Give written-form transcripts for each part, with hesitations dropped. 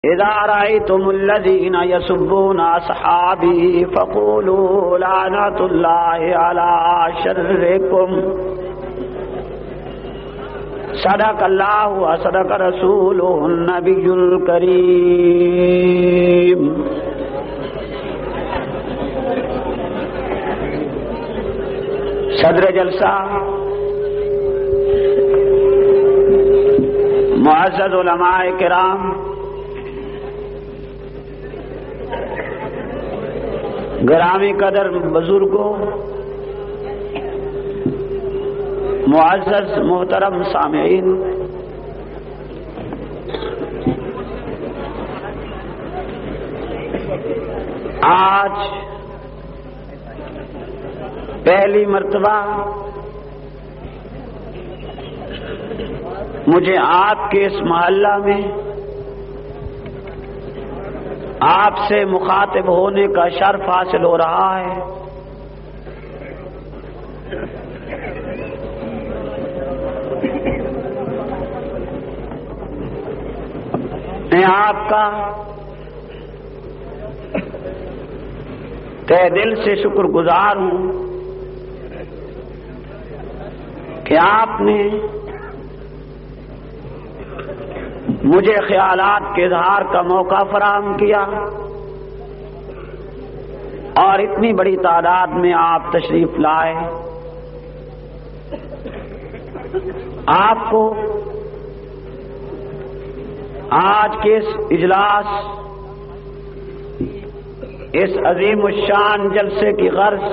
اذا رأيتم الذين يسبون اصحابي فقولوا لعنة الله على شركم صدق الله وصدق رسوله النبي الكريم. صدر جلسہ معزز علماء کرام، گرامی قدر بزرگوں، معزز محترم سامعین، آج پہلی مرتبہ مجھے آپ کے اس محلہ میں آپ سے مخاطب ہونے کا شرف حاصل ہو رہا ہے۔ میں آپ کا تہ دل سے شکر گزار ہوں کہ آپ نے مجھے خیالات کے اظہار کا موقع فراہم کیا اور اتنی بڑی تعداد میں آپ تشریف لائے۔ آپ کو آج کے اس اجلاس، اس عظیم الشان جلسے کی غرض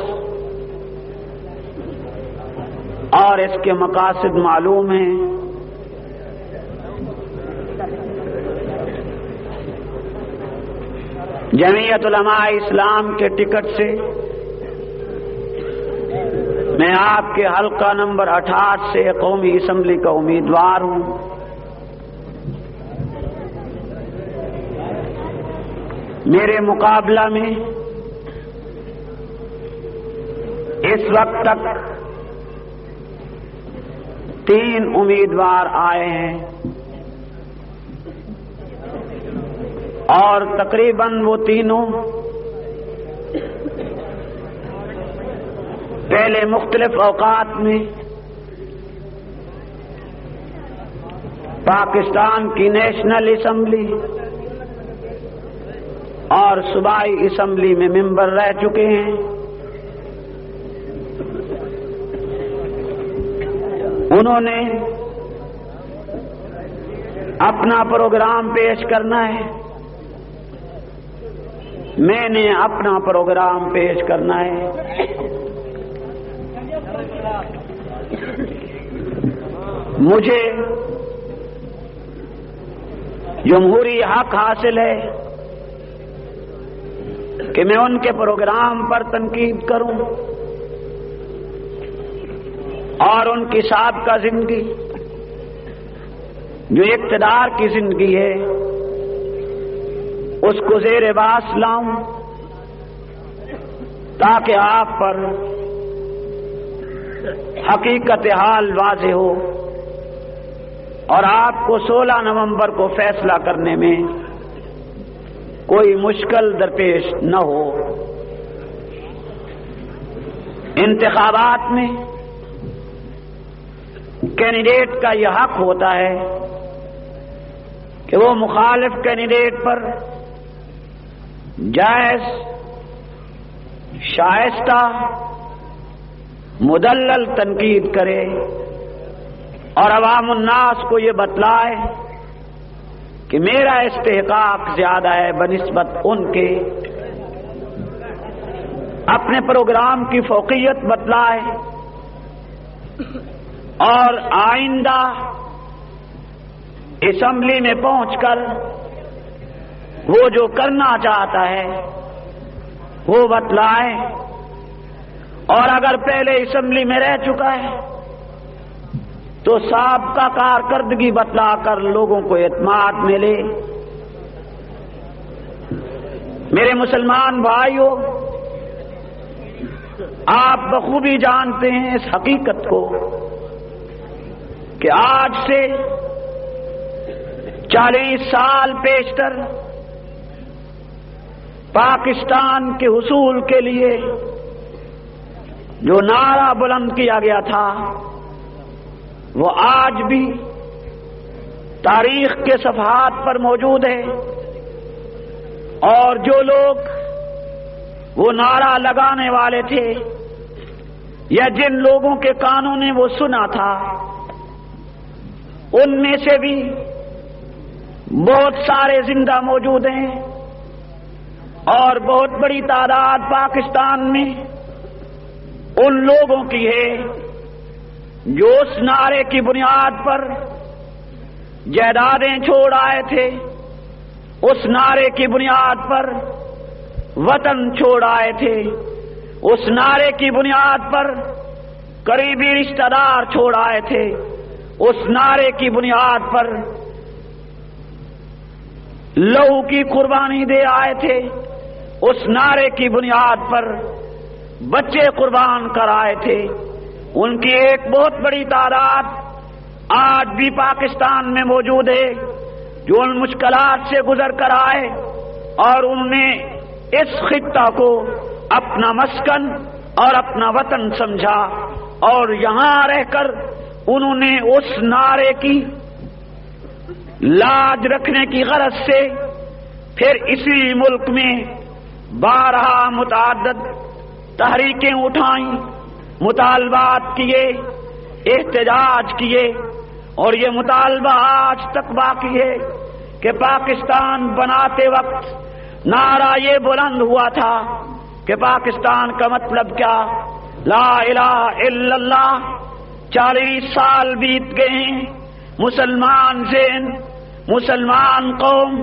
اور اس کے مقاصد معلوم ہیں۔ جمعیت علماء اسلام کے ٹکٹ سے میں آپ کے حلقہ نمبر 68 سے قومی اسمبلی کا امیدوار ہوں۔ میرے مقابلہ میں اس وقت تک 3 امیدوار آئے ہیں اور تقریباً وہ تینوں پہلے مختلف اوقات میں پاکستان کی نیشنل اسمبلی اور صوبائی اسمبلی میں ممبر رہ چکے ہیں۔ انہوں نے اپنا پروگرام پیش کرنا ہے، میں نے اپنا پروگرام پیش کرنا ہے۔ مجھے جمہوری حق حاصل ہے کہ میں ان کے پروگرام پر تنقید کروں اور ان کی سابقہ زندگی جو اقتدار کی زندگی ہے اس کو زیر باس لاؤں تاکہ آپ پر حقیقت حال واضح ہو اور آپ کو 16 نومبر کو فیصلہ کرنے میں کوئی مشکل درپیش نہ ہو۔ انتخابات میں کینڈیڈیٹ کا یہ حق ہوتا ہے کہ وہ مخالف کینڈیڈیٹ پر جائز، شائستہ، مدلل تنقید کرے اور عوام الناس کو یہ بتلائے کہ میرا استحقاق زیادہ ہے بنسبت ان کے، اپنے پروگرام کی فوقیت بتلائے اور آئندہ اسمبلی میں پہنچ کر وہ جو کرنا چاہتا ہے وہ بتلائے، اور اگر پہلے اسمبلی میں رہ چکا ہے تو سابقہ کارکردگی بتلا کر لوگوں کو اعتماد ملے۔ میرے مسلمان بھائیوں، آپ بخوبی جانتے ہیں اس حقیقت کو کہ آج سے 40 سال پیشتر پاکستان کے حصول کے لیے جو نعرہ بلند کیا گیا تھا وہ آج بھی تاریخ کے صفحات پر موجود ہے، اور جو لوگ وہ نعرہ لگانے والے تھے یا جن لوگوں کے کانوں نے وہ سنا تھا، ان میں سے بھی بہت سارے زندہ موجود ہیں، اور بہت بڑی تعداد پاکستان میں ان لوگوں کی ہے جو اس نعرے کی بنیاد پر جائیدادیں چھوڑ آئے تھے، اس نعرے کی بنیاد پر وطن چھوڑ آئے تھے، اس نعرے کی بنیاد پر قریبی رشتہ دار چھوڑ آئے تھے، اس نعرے کی بنیاد پر لہو کی قربانی دے آئے تھے، اس نعرے کی بنیاد پر بچے قربان کر آئے تھے۔ ان کی ایک بہت بڑی تعداد آج بھی پاکستان میں موجود ہے جو ان مشکلات سے گزر کر آئے اور انہوں نے اس خطہ کو اپنا مسکن اور اپنا وطن سمجھا، اور یہاں رہ کر انہوں نے اس نعرے کی لاج رکھنے کی غرض سے پھر اسی ملک میں بارہا متعدد تحریکیں اٹھائیں، مطالبات کیے، احتجاج کیے، اور یہ مطالبہ آج تک باقی ہے کہ پاکستان بناتے وقت نعرہ یہ بلند ہوا تھا کہ پاکستان کا مطلب کیا؟ لا الہ الا اللہ۔ 40 سال بیت گئے ہیں، مسلمان ذہن، مسلمان قوم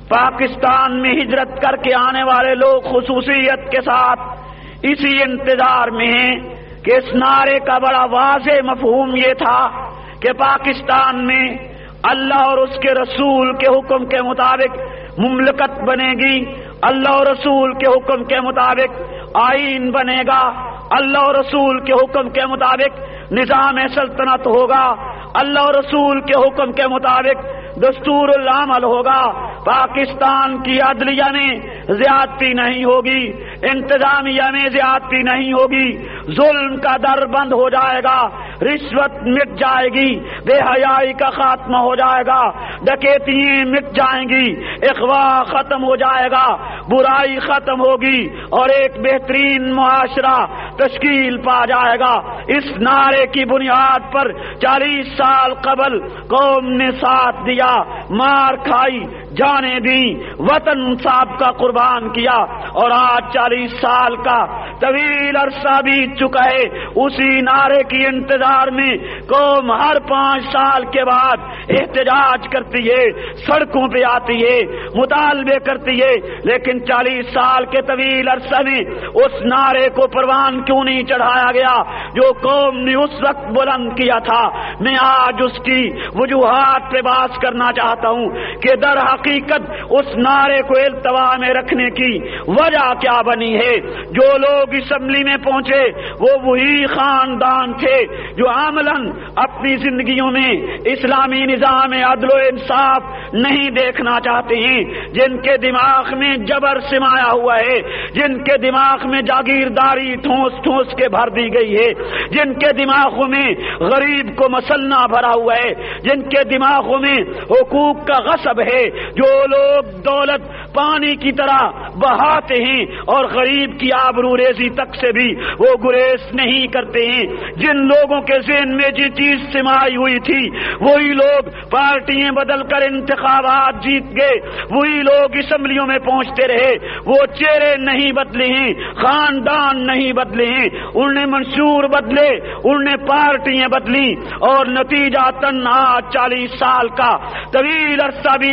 پاکستان میں ہجرت کر کے آنے والے لوگ خصوصیت کے ساتھ اسی انتظار میں ہیں کہ اس نعرے کا بڑا واضح مفہوم یہ تھا کہ پاکستان میں اللہ اور اس کے رسول کے حکم کے مطابق مملکت بنے گی، اللہ اور رسول کے حکم کے مطابق آئین بنے گا، اللہ اور رسول کے حکم کے مطابق نظام سلطنت ہوگا، اللہ اور رسول کے حکم کے مطابق دستور العمل ہوگا، پاکستان کی عدلیہ میں زیادتی نہیں ہوگی، انتظامیہ میں زیادتی نہیں ہوگی، ظلم کا در بند ہو جائے گا، رشوت مٹ جائے گی، بے حیائی کا خاتمہ ہو جائے گا، ڈکیتیاں مٹ جائیں گی، اغوا ختم ہو جائے گا، برائی ختم ہوگی، اور ایک بہترین معاشرہ تشکیل پا جائے گا۔ اس نعرے کی بنیاد پر 40 سال قبل قوم نے ساتھ دیا، مار کھائی، جانیں دی، وطن صاحب کا قربان کیا، اور آج 40 سال کا طویل عرصہ بیت چکا ہے۔ اسی نعرے کی انتظار میں قوم ہر 5 سال کے بعد احتجاج کرتی ہے، سڑکوں پہ آتی ہے، مطالبے کرتی ہے، لیکن 40 سال کے طویل عرصہ میں اس نعرے کو پروان کیوں نہیں چڑھایا گیا جو قوم نے اس وقت بلند کیا تھا؟ میں آج اس کی وجوہات پہ بات کرنا چاہتا ہوں کہ در حقیقت اس نعرے کو التوا میں رکھنے کی وجہ کیا بنی ہے۔ جو لوگ اسمبلی میں پہنچے وہ وہی خاندان تھے جو عملاً اپنی زندگیوں میں اسلامی نظام عدل و انصاف نہیں دیکھنا چاہتے ہیں، جن کے دماغ میں جبر سمایا ہوا ہے، جن کے دماغ میں جاگیرداری ٹھونس ٹھونس کے بھر دی گئی ہے، جن کے دماغوں میں غریب کو مسلنا بھرا ہوا ہے، جن کے دماغوں میں حقوق کا غصب ہے، جو لوگ دولت پانی کی طرح بہاتے ہیں اور غریب کی آبرو ریزی تک سے بھی وہ گریز نہیں کرتے ہیں، جن لوگوں کے ذہن میں جی چیز سمائی ہوئی تھی وہی لوگ پارٹیاں بدل کر انتخابات جیت گئے، وہی لوگ اسمبلیوں میں پہنچتے رہے، وہ چہرے نہیں بدلے ہیں، خاندان نہیں بدلے ہیں، انہوں نے منشور بدلے، انہوں نے پارٹیاں بدلی، اور نتیجہ آج 40 سال کا طویل عرصہ بیتنے کے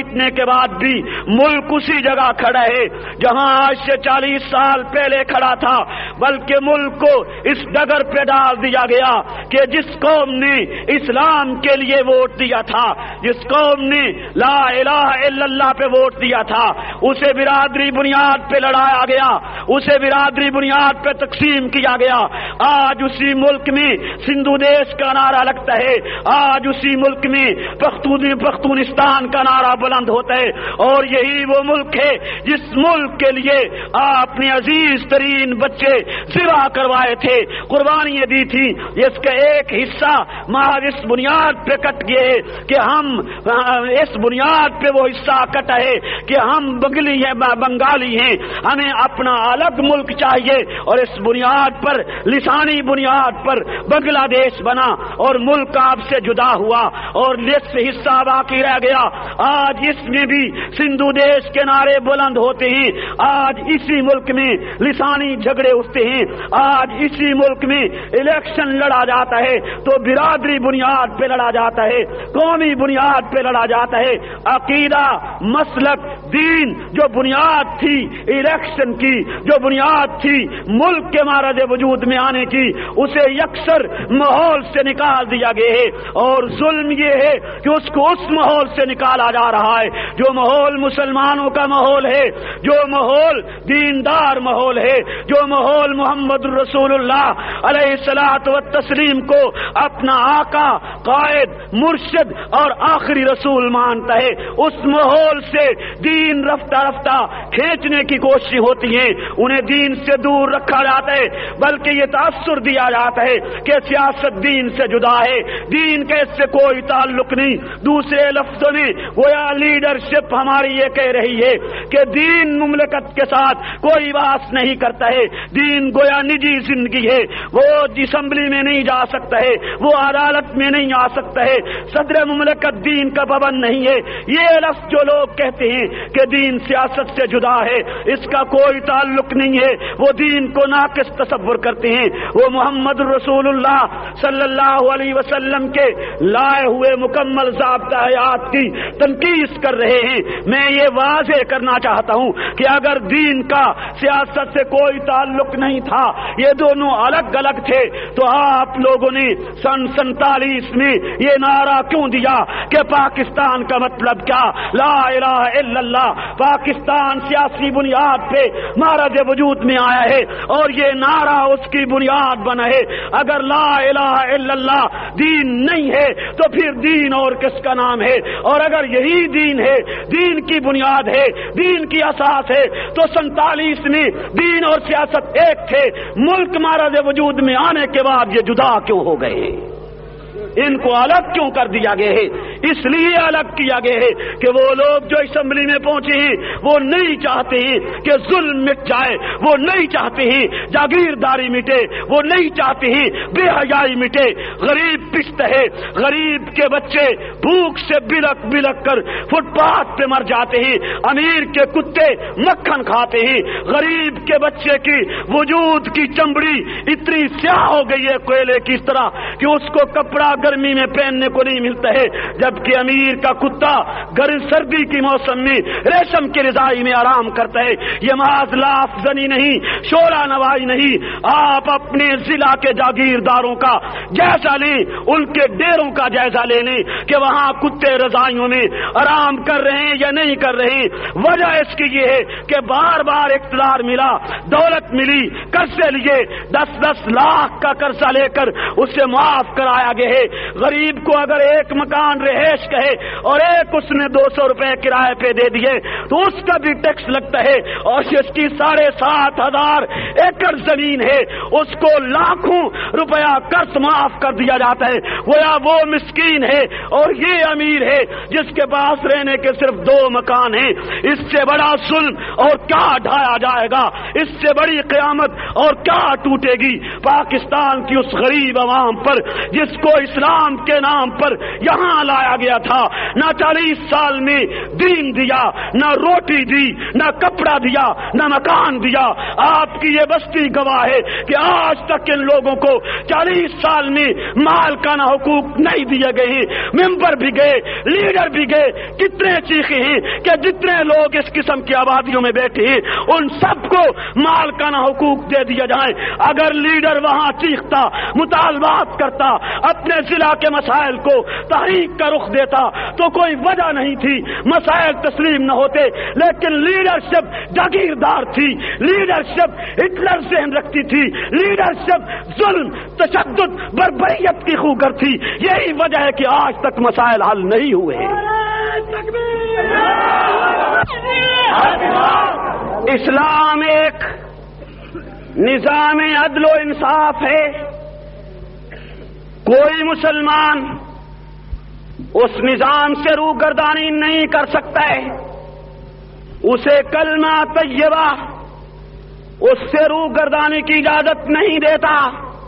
کے بعد بھی ملک اسی جگہ کھڑا ہے جہاں آج سے 40 سال پہلے کھڑا تھا، بلکہ ملک کو اس ڈگر پہ ڈال دیا گیا کہ جس قوم نے اسلام کے لیے ووٹ دیا تھا، جس قوم نے لا الہ الا اللہ پہ ووٹ دیا تھا، اسے برادری بنیاد پہ لڑایا گیا، اسے برادری بنیاد پہ تقسیم کیا گیا۔ آج اسی ملک میں سندھو دیش کا نعرہ لگتا ہے، آج اسی ملک میں پختونستان کا نعرہ بلند ہوتا ہے، اور یہی وہ ملک ہے جس ملک کے لیے آپ نے عزیز ترین بچے ذبح کروائے تھے، قربانیاں دی تھی۔ اس کا ایک حصہ محض اس بنیاد پہ کٹ گئے کہ ہم اس بنیاد پہ وہ حصہ کٹا ہے کہ ہم بنگالی ہیں، ہمیں اپنا الگ ملک چاہیے، اور اس بنیاد پر لسانی بنیاد پر بنگلہ دیش بنا اور ملک آپ سے جدا ہوا اور اس حصہ باقی رہ گیا۔ آج اس میں بھی سندھو دیش کے نعرے بلند ہوتے ہیں، آج اسی ملک میں لسانی جھگڑے اٹھتے ہیں، آج اسی ملک میں الیکشن لڑا جاتا ہے تو برادری بنیاد پہ لڑا جاتا ہے، قومی بنیاد پہ لڑا جاتا ہے۔ عقیدہ، مسلک، دین جو بنیاد تھی الیکشن کی، جو بنیاد تھی ملک کے معرض وجود میں آنے کی، اسے یکسر ماحول سے نکال دیا گیا ہے، اور ظلم یہ ہے کہ اس کو اس ماحول سے نکالا جا رہا ہے جو ماحول مسلمانوں کا ماحول ہے، جو ماحول دیندار ماحول ہے، جو ماحول محمد رسول اللہ علیہ الصلوۃ والتسلیم کو اپنا آقا، قائد، مرشد اور آخری رسول مانتا ہے۔ اس ماحول سے دین رفتہ رفتہ کھینچنے کی کوشش ہوتی ہے، انہیں دین سے دور رکھا جاتا ہے، بلکہ یہ تاثر دیا جاتا ہے کہ سیاست دین سے جدا ہے، دین کا اس سے کوئی تعلق نہیں۔ دوسرے لفظوں میں گویا لیڈرشپ ہماری یہ کہہ رہی ہے کہ دین مملکت کے ساتھ کوئی بات نہیں کرتا ہے، دین گویا نجی زندگی ہے، وہ اسمبلی میں نہیں جا سکتا ہے، وہ عدالت میں نہیں آ سکتا ہے، صدر مملکت دین کا پابند نہیں ہے۔ یہ لفظ جو لوگ کہتے ہیں کہ دین سیاست سے جدا ہے، اس کا کوئی تعلق نہیں ہے، وہ دین کو ناقص تصور کرتے ہیں، وہ محمد رسول اللہ صلی اللہ علیہ وسلم کے لائے ہوئے مکمل ضابطہ حیات کی تنقید کر رہے ہیں۔ میں یہ واضح کرنا چاہتا ہوں کہ اگر دین کا سیاست سے کوئی تعلق نہیں تھا، یہ دونوں الگ الگ تھے، تو آپ لوگوں نے سن 47 میں یہ نعرہ کیوں دیا کہ پاکستان کا مطلب کیا؟ لا الہ الا اللہ۔ پاکستان سیاسی بنیاد پہ معرض وجود میں آیا ہے اور یہ نعرہ اس کی بنیاد بنا ہے۔ اگر لا الہ الا اللہ دین نہیں ہے تو پھر دین اور کس کا نام ہے؟ اور اگر یہی دین ہے، دین کی بنیاد ہے، دین کی اساس ہے، تو 47 میں دین اور سیاست ایک تھے، ملک معرض وجود میں آنے کے بعد یہ جدا کیوں ہو گئے؟ ان کو الگ کیوں کر دیا گیا ہے؟ اس لیے الگ کیا گیا ہے کہ وہ لوگ جو اسمبلی میں پہنچے ہیں وہ نہیں چاہتے ہیں کہ ظلم مٹ جائے، وہ نہیں چاہتے ہیں جاگیرداری مٹے، وہ نہیں چاہتے ہیں بے حیائی مٹے۔ غریب پشت ہے، غریب کے بچے بھوک سے بلک بلک کر فٹ پاتھ پہ مر جاتے ہیں، امیر کے کتے مکھن کھاتے ہیں، غریب کے بچے کی وجود کی چمڑی اتنی سیاہ ہو گئی ہے کوئلے کی طرح کہ اس کو کپڑا گرمی میں پہننے کو نہیں ملتا ہے، جبکہ امیر کا کتا گرم سردی کی موسم میں ریشم کی رضائی میں آرام کرتا ہے۔ یہ محض لاف زنی نہیں، شعلہ نوائی نہیں، آپ اپنے ضلع کے جاگیرداروں کا جائزہ لیں، ان کے ڈیروں کا جائزہ لے لیں کہ وہاں کتے رضائیوں میں آرام کر رہے ہیں یا نہیں کر رہے ہیں۔ وجہ اس کی یہ ہے کہ بار بار اقتدار ملا، دولت ملی، قرضے لیے، 10-10 لاکھ کا قرضہ لے کر اسے معاف کرایا گیا ہے۔ غریب کو اگر ایک مکان رہائش کہے اور ایک اس نے 200 روپے کرائے پہ دے دیے تو اس کا بھی ٹیکس لگتا ہے، اور جس کی 7,500 ایکڑ زمین ہے اس کو لاکھوں روپیہ قرض معاف کر دیا جاتا ہے۔ وہ مسکین ہے اور یہ امیر ہے جس کے پاس رہنے کے صرف 2 مکان ہیں۔ اس سے بڑا ظلم اور کیا ڈھایا جائے گا؟ اس سے بڑی قیامت اور کیا ٹوٹے گی؟ پاکستان کی اس غریب عوام پر جس کو اسلام کے نام پر یہاں لایا گیا تھا، نہ 40 سال میں دین دیا، نہ روٹی دی، نہ کپڑا دیا، نہ مکان دیا۔ آپ کی یہ بستی گواہ ہے کہ آج تک ان لوگوں کو 40 سال میں مالکانہ حقوق نہیں دیے گئے۔ ممبر بھی گئے، لیڈر بھی گئے، کتنے چیخے ہیں کہ جتنے لوگ اس قسم کی آبادیوں میں بیٹھے ہیں ان سب کو مالکانہ حقوق دے دیا جائیں۔ اگر لیڈر وہاں چیختا، مطالبات کرتا، اپنے ضلع کے مسائل کو تحریک کا رخ دیتا تو کوئی وجہ نہیں تھی مسائل تسلیم نہ ہوتے، لیکن لیڈرشپ جاگیردار تھی، لیڈرشپ ہٹلر ذہن رکھتی تھی، لیڈرشپ ظلم، تشدد، بربریت کی خوگر تھی۔ یہی وجہ ہے کہ آج تک مسائل حل نہیں ہوئے۔ اسلام ایک نظام عدل و انصاف ہے۔ کوئی مسلمان اس نظام سے روگردانی نہیں کر سکتا ہے، اسے کلمہ طیبہ اس سے روگردانی کی اجازت نہیں دیتا۔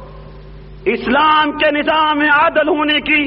اسلام کے نظام عدل ہونے کی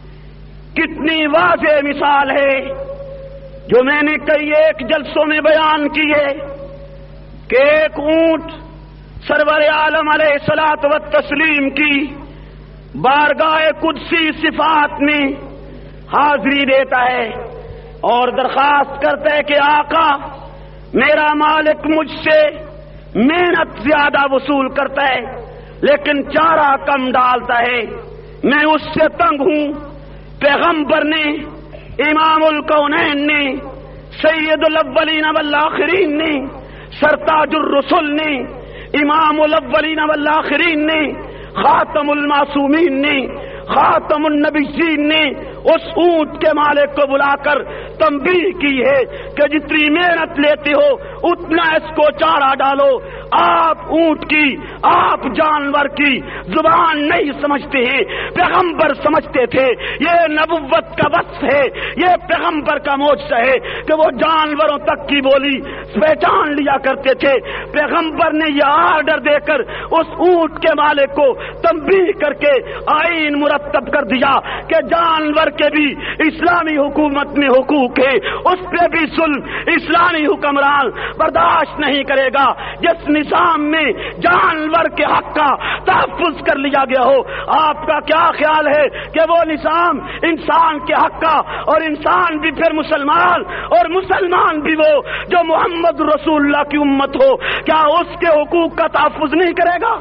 کتنی واضح مثال ہے جو میں نے کئی ایک جلسوں میں بیان کی ہے کہ ایک اونٹ سرور عالم علیہ الصلوۃ والتسلیم کی بارگاہ قدسی صفات میں حاضری دیتا ہے اور درخواست کرتا ہے کہ آقا، میرا مالک مجھ سے محنت زیادہ وصول کرتا ہے لیکن چارہ کم ڈالتا ہے، میں اس سے تنگ ہوں۔ پیغمبر نے، امام الکونین نے، سید الاولین والآخرین نے، سرتاج الرسل نے، امام الاولین والآخرین نے، خاتم المعصومین نے، خاتم النبیین نے اس اونٹ کے مالک کو بلا کر تنبیہ کی ہے کہ جتنی محنت لیتے ہو اتنا اس کو چارہ ڈالو۔ آپ اونٹ کی، آپ جانور کی زبان نہیں سمجھتے ہیں، پیغمبر سمجھتے تھے۔ یہ نبوت کا وصف ہے، یہ پیغمبر کا معجزہ ہے کہ وہ جانوروں تک کی بولی پہچان لیا کرتے تھے۔ پیغمبر نے یہ آرڈر دے کر اس اونٹ کے مالک کو تنبیہ کر کے آئین مرتب کر دیا کہ جانور کے بھی اسلامی حکومت میں حقوق ہے، اس پہ بھی ظلم اسلامی حکمران برداشت نہیں کرے گا۔ جس نظام میں جانور کے حق کا تحفظ کر لیا گیا ہو، آپ کا کیا خیال ہے کہ وہ نظام انسان کے حق کا، اور انسان بھی پھر مسلمان، اور مسلمان بھی وہ جو محمد رسول اللہ کی امت ہو، کیا اس کے حقوق کا تحفظ نہیں کرے گا؟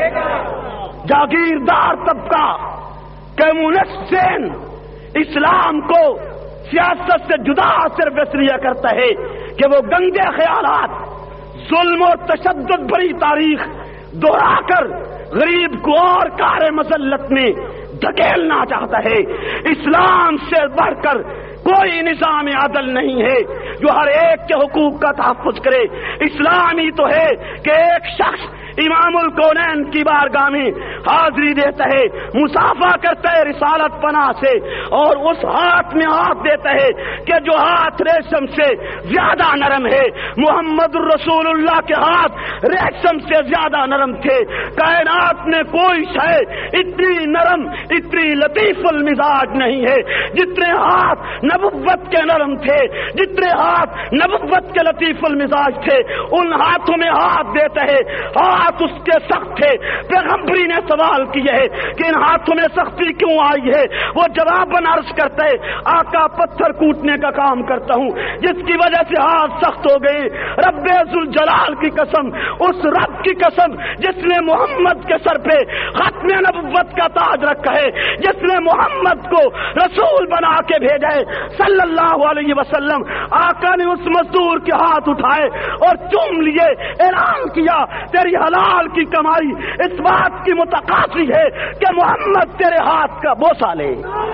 جاگیردار طبقہ، کمیونسٹ ذہن اسلام کو سیاست سے جدا صرف اس لیے کرتا ہے کہ وہ گندے خیالات، ظلم و تشدد بری تاریخ دہرا کر غریب کو اور کار مذلت میں دھکیلنا چاہتا ہے۔ اسلام سے بڑھ کر کوئی نظام عدل نہیں ہے جو ہر ایک کے حقوق کا تحفظ کرے۔ اسلام ہی تو ہے کہ ایک شخص امام الکونین کی بارگاہ میں حاضری دیتا ہے، مصافحہ کرتا ہے رسالت پناہ سے، اور اس ہاتھ میں ہاتھ دیتا ہے کہ جو ہاتھ ریشم سے زیادہ نرم ہے۔ محمد الرسول اللہ کے ہاتھ ریشم سے زیادہ نرم تھے۔ کائنات میں کوئی شے اتنی نرم، اتنی لطیف المزاج نہیں ہے جتنے ہاتھ نبوت کے نرم تھے، جتنے ہاتھ نبوت کے لطیف المزاج تھے۔ ان ہاتھوں میں ہاتھ دیتا ہے، ہاتھ اس کے سخت تھے۔ پیغمبری نے سوال کیا ہے کہ ان ہاتھوں میں سختی کیوں آئی ہے؟ وہ جواباً عرض کرتا ہے، آقا پتھر کوٹنے کا کام کرتا ہوں جس کی وجہ سے ہاتھ سخت ہو گئے۔ رب ذوالجلال کی قسم، اس رب کی قسم جس نے محمد کے سر پہ ختم نبوت کا تاج رکھا ہے، جس نے محمد کو رسول بنا کے بھیجا ہے صلی اللہ علیہ وسلم، آقا نے اس مزدور کے ہاتھ اٹھائے اور چوم لیے، اعلان کیا تیری حلال کی کمائی اس بات کی متقاضی ہے کہ محمد تیرے ہاتھ کا بوسہ لے۔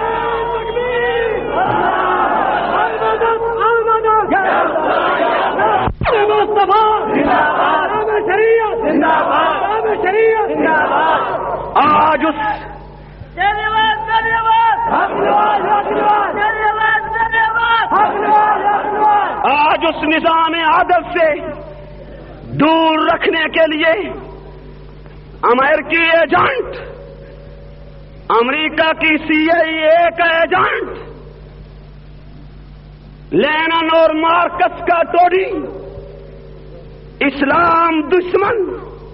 آج اس نظام عدل سے دور رکھنے کے لیے امریکی ایجنٹ، امریکہ کی CIA کا ایجنٹ، لینن اور مارکس کا ٹوڈی، اسلام دشمن،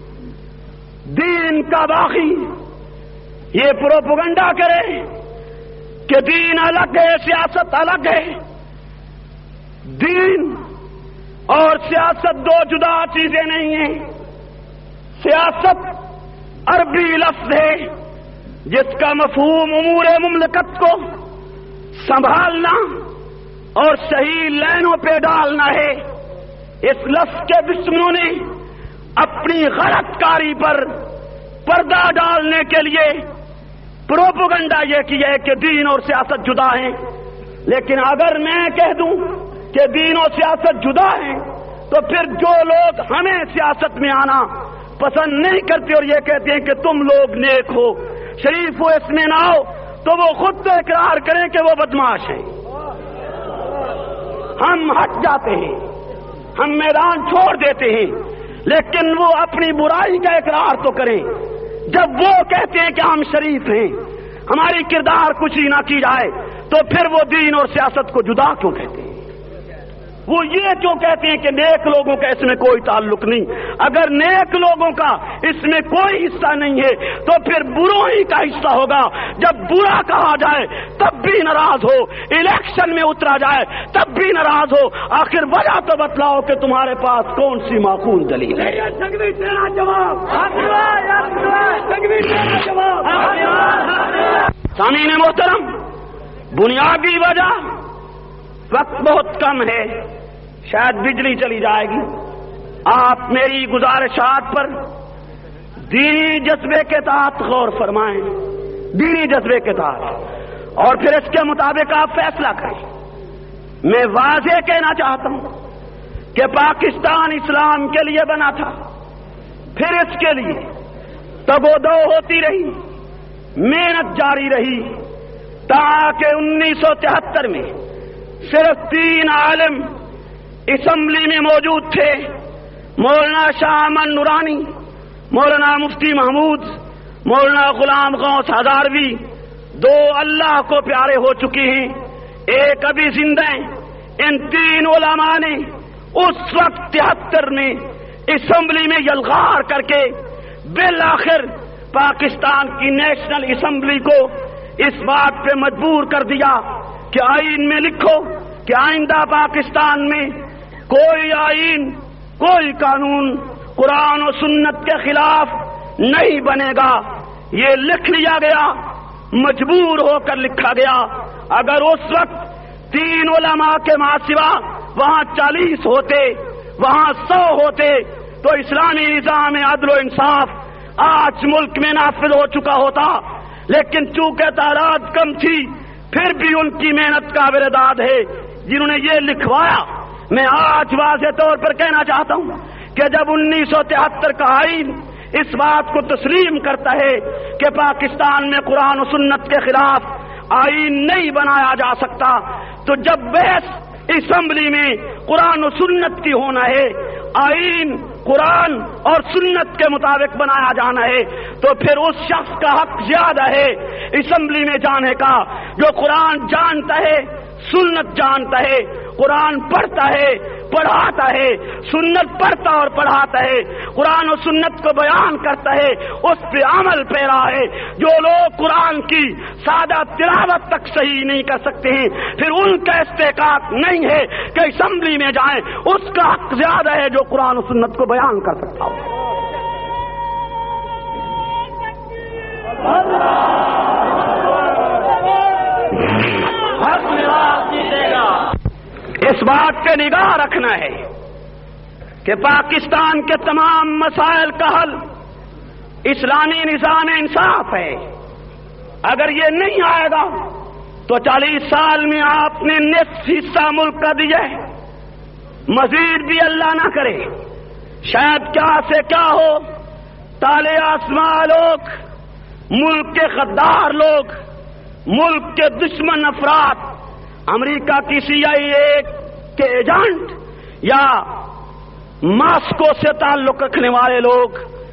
دین کا باغی، یہ پروپیگنڈا کرے کہ دین الگ ہے، سیاست الگ ہے۔ دین اور سیاست دو جدا چیزیں نہیں ہیں۔ سیاست عربی لفظ ہے جس کا مفہوم امور مملکت کو سنبھالنا اور صحیح لائنوں پہ ڈالنا ہے۔ اس لفظ کے دشمنوں نے اپنی غلط کاری پر پردہ ڈالنے کے لیے پروپیگنڈا یہ کیا ہے کہ دین اور سیاست جدا ہیں۔ لیکن اگر میں کہہ دوں کہ دین اور سیاست جدا ہیں تو پھر جو لوگ ہمیں سیاست میں آنا پسند نہیں کرتے اور یہ کہتے ہیں کہ تم لوگ نیک ہو، شریف ہو، اس میں نہ آؤ، تو وہ خود تو اقرار کریں کہ وہ بدماش ہیں۔ ہم ہٹ جاتے ہیں، ہم میدان چھوڑ دیتے ہیں، لیکن وہ اپنی برائی کا اقرار تو کریں۔ جب وہ کہتے ہیں کہ ہم شریف ہیں، ہماری کردار کچھ ہی نہ کی جائے، تو پھر وہ دین اور سیاست کو جدا کیوں کہتے ہیں؟ وہ یہ کیوں کہتے ہیں کہ نیک لوگوں کا اس میں کوئی تعلق نہیں؟ اگر نیک لوگوں کا اس میں کوئی حصہ نہیں ہے تو پھر بروں ہی کا حصہ ہوگا۔ جب برا کہا جائے تب بھی ناراض ہو، الیکشن میں اترا جائے تب بھی ناراض ہو، آخر وجہ تو بتلاؤ کہ تمہارے پاس کون سی معقول دلیل ہے؟ سامعین محترم، بنیادی وجہ وقت بہت کم ہے، شاید بجلی چلی جائے گی، آپ میری گزارشات پر دینی جذبے کے تحت غور فرمائیں، دینی جذبے کے تحت، اور پھر اس کے مطابق آپ فیصلہ کریں۔ میں واضح کہنا چاہتا ہوں کہ پاکستان اسلام کے لیے بنا تھا، پھر اس کے لیے تگ و دو ہوتی رہی، محنت جاری رہی، تاکہ 1973 میں صرف 3 عالم اسمبلی میں موجود تھے، مولانا شاہ امن نورانی، مولانا مفتی محمود، مولانا غلام غوث ہزاروی، 2 اللہ کو پیارے ہو چکے ہیں، ایک ابھی زندہ ہیں۔ ان 3 علماء نے اس وقت 73 میں اسمبلی میں یلغار کر کے بالآخر پاکستان کی نیشنل اسمبلی کو اس بات پہ مجبور کر دیا کہ آئین میں لکھو کہ آئندہ پاکستان میں کوئی آئین، کوئی قانون قرآن و سنت کے خلاف نہیں بنے گا۔ یہ لکھ لیا گیا، مجبور ہو کر لکھا گیا۔ اگر اس وقت 3 علماء کے ماسوا وہاں 40 ہوتے، وہاں 100 ہوتے تو اسلامی نظام عدل و انصاف آج ملک میں نافذ ہو چکا ہوتا۔ لیکن چونکہ تعداد کم تھی، پھر بھی ان کی محنت قابل داد ہے جنہوں نے یہ لکھوایا۔ میں آج واضح طور پر کہنا چاہتا ہوں کہ جب 1973 کا آئین اس بات کو تسلیم کرتا ہے کہ پاکستان میں قرآن و سنت کے خلاف آئین نہیں بنایا جا سکتا، تو جب بحث اسمبلی میں قرآن و سنت کی ہونا ہے، آئین قرآن اور سنت کے مطابق بنایا جانا ہے، تو پھر اس شخص کا حق زیادہ ہے اسمبلی میں جانے کا جو قرآن جانتا ہے، سنت جانتا ہے، قرآن پڑھتا ہے، پڑھاتا ہے، سنت پڑھتا اور پڑھاتا ہے، قرآن و سنت کو بیان کرتا ہے، اس پہ عمل پیرا ہے۔ جو لوگ قرآن کی سادہ تلاوت تک صحیح نہیں کر سکتے ہیں، پھر ان کا استحقاق نہیں ہے کہ اسمبلی میں جائیں، اس کا حق زیادہ ہے جو قرآن و سنت کو بیان کر سکتا ہو۔ اس بات پہ نگاہ رکھنا ہے کہ پاکستان کے تمام مسائل کا حل اسلامی نظام انصاف ہے۔ اگر یہ نہیں آئے گا تو 40 سال میں آپ نے نصف حصہ ملک کا دیا ہے، مزید بھی اللہ نہ کرے، شاید کیا سے کیا ہو، تالے آسماں لوگ، ملک کے غدار لوگ، ملک کے دشمن افراد، امریکہ کی CIA کے ایجنٹ یا ماسکو سے تعلق رکھنے والے لوگ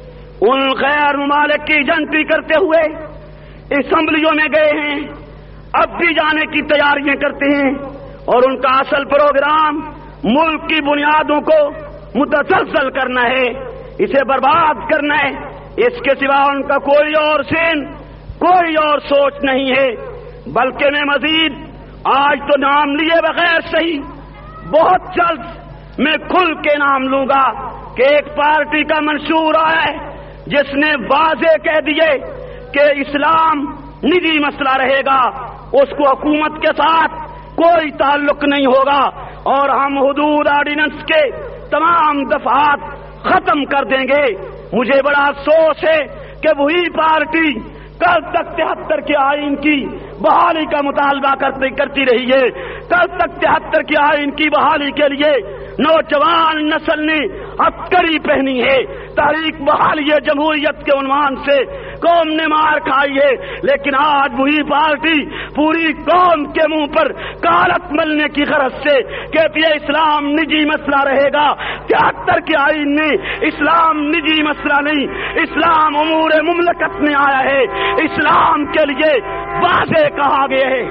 ان غیر ممالک کی جنتی کرتے ہوئے اسمبلیوں میں گئے ہیں، اب بھی جانے کی تیاریاں کرتے ہیں، اور ان کا اصل پروگرام ملک کی بنیادوں کو متزلزل کرنا ہے، اسے برباد کرنا ہے۔ اس کے سوا ان کا کوئی اور سین، کوئی اور سوچ نہیں ہے۔ بلکہ میں مزید آج تو نام لیے بغیر صحیح، بہت جلد میں کھل کے نام لوں گا کہ ایک پارٹی کا منشور آیا ہے جس نے واضح کہہ دیے کہ اسلام نجی مسئلہ رہے گا، اس کو حکومت کے ساتھ کوئی تعلق نہیں ہوگا، اور ہم حدود آرڈیننس کے تمام دفعات ختم کر دیں گے۔ مجھے بڑا افسوس ہے کہ وہی پارٹی کل تک 73 کے آئین کی بحالی کا مطالبہ کرتی رہی ہے، کل تک 73 کے آئین کی بحالی کے لیے نوجوان نسل نے عسکری پہنی ہے، تحریک بحالی جمہوریت کے عنوان سے قوم نے مار کھائی ہے، لیکن آج وہی پارٹی پوری قوم کے منہ پر کالت ملنے کی غرض سے کہتی ہے اسلام نجی مسئلہ رہے گا۔ 73 کے آئین میں اسلام نجی مسئلہ نہیں، اسلام امور مملکت میں آیا ہے، اسلام کے لیے واضح کہا گیا ہے۔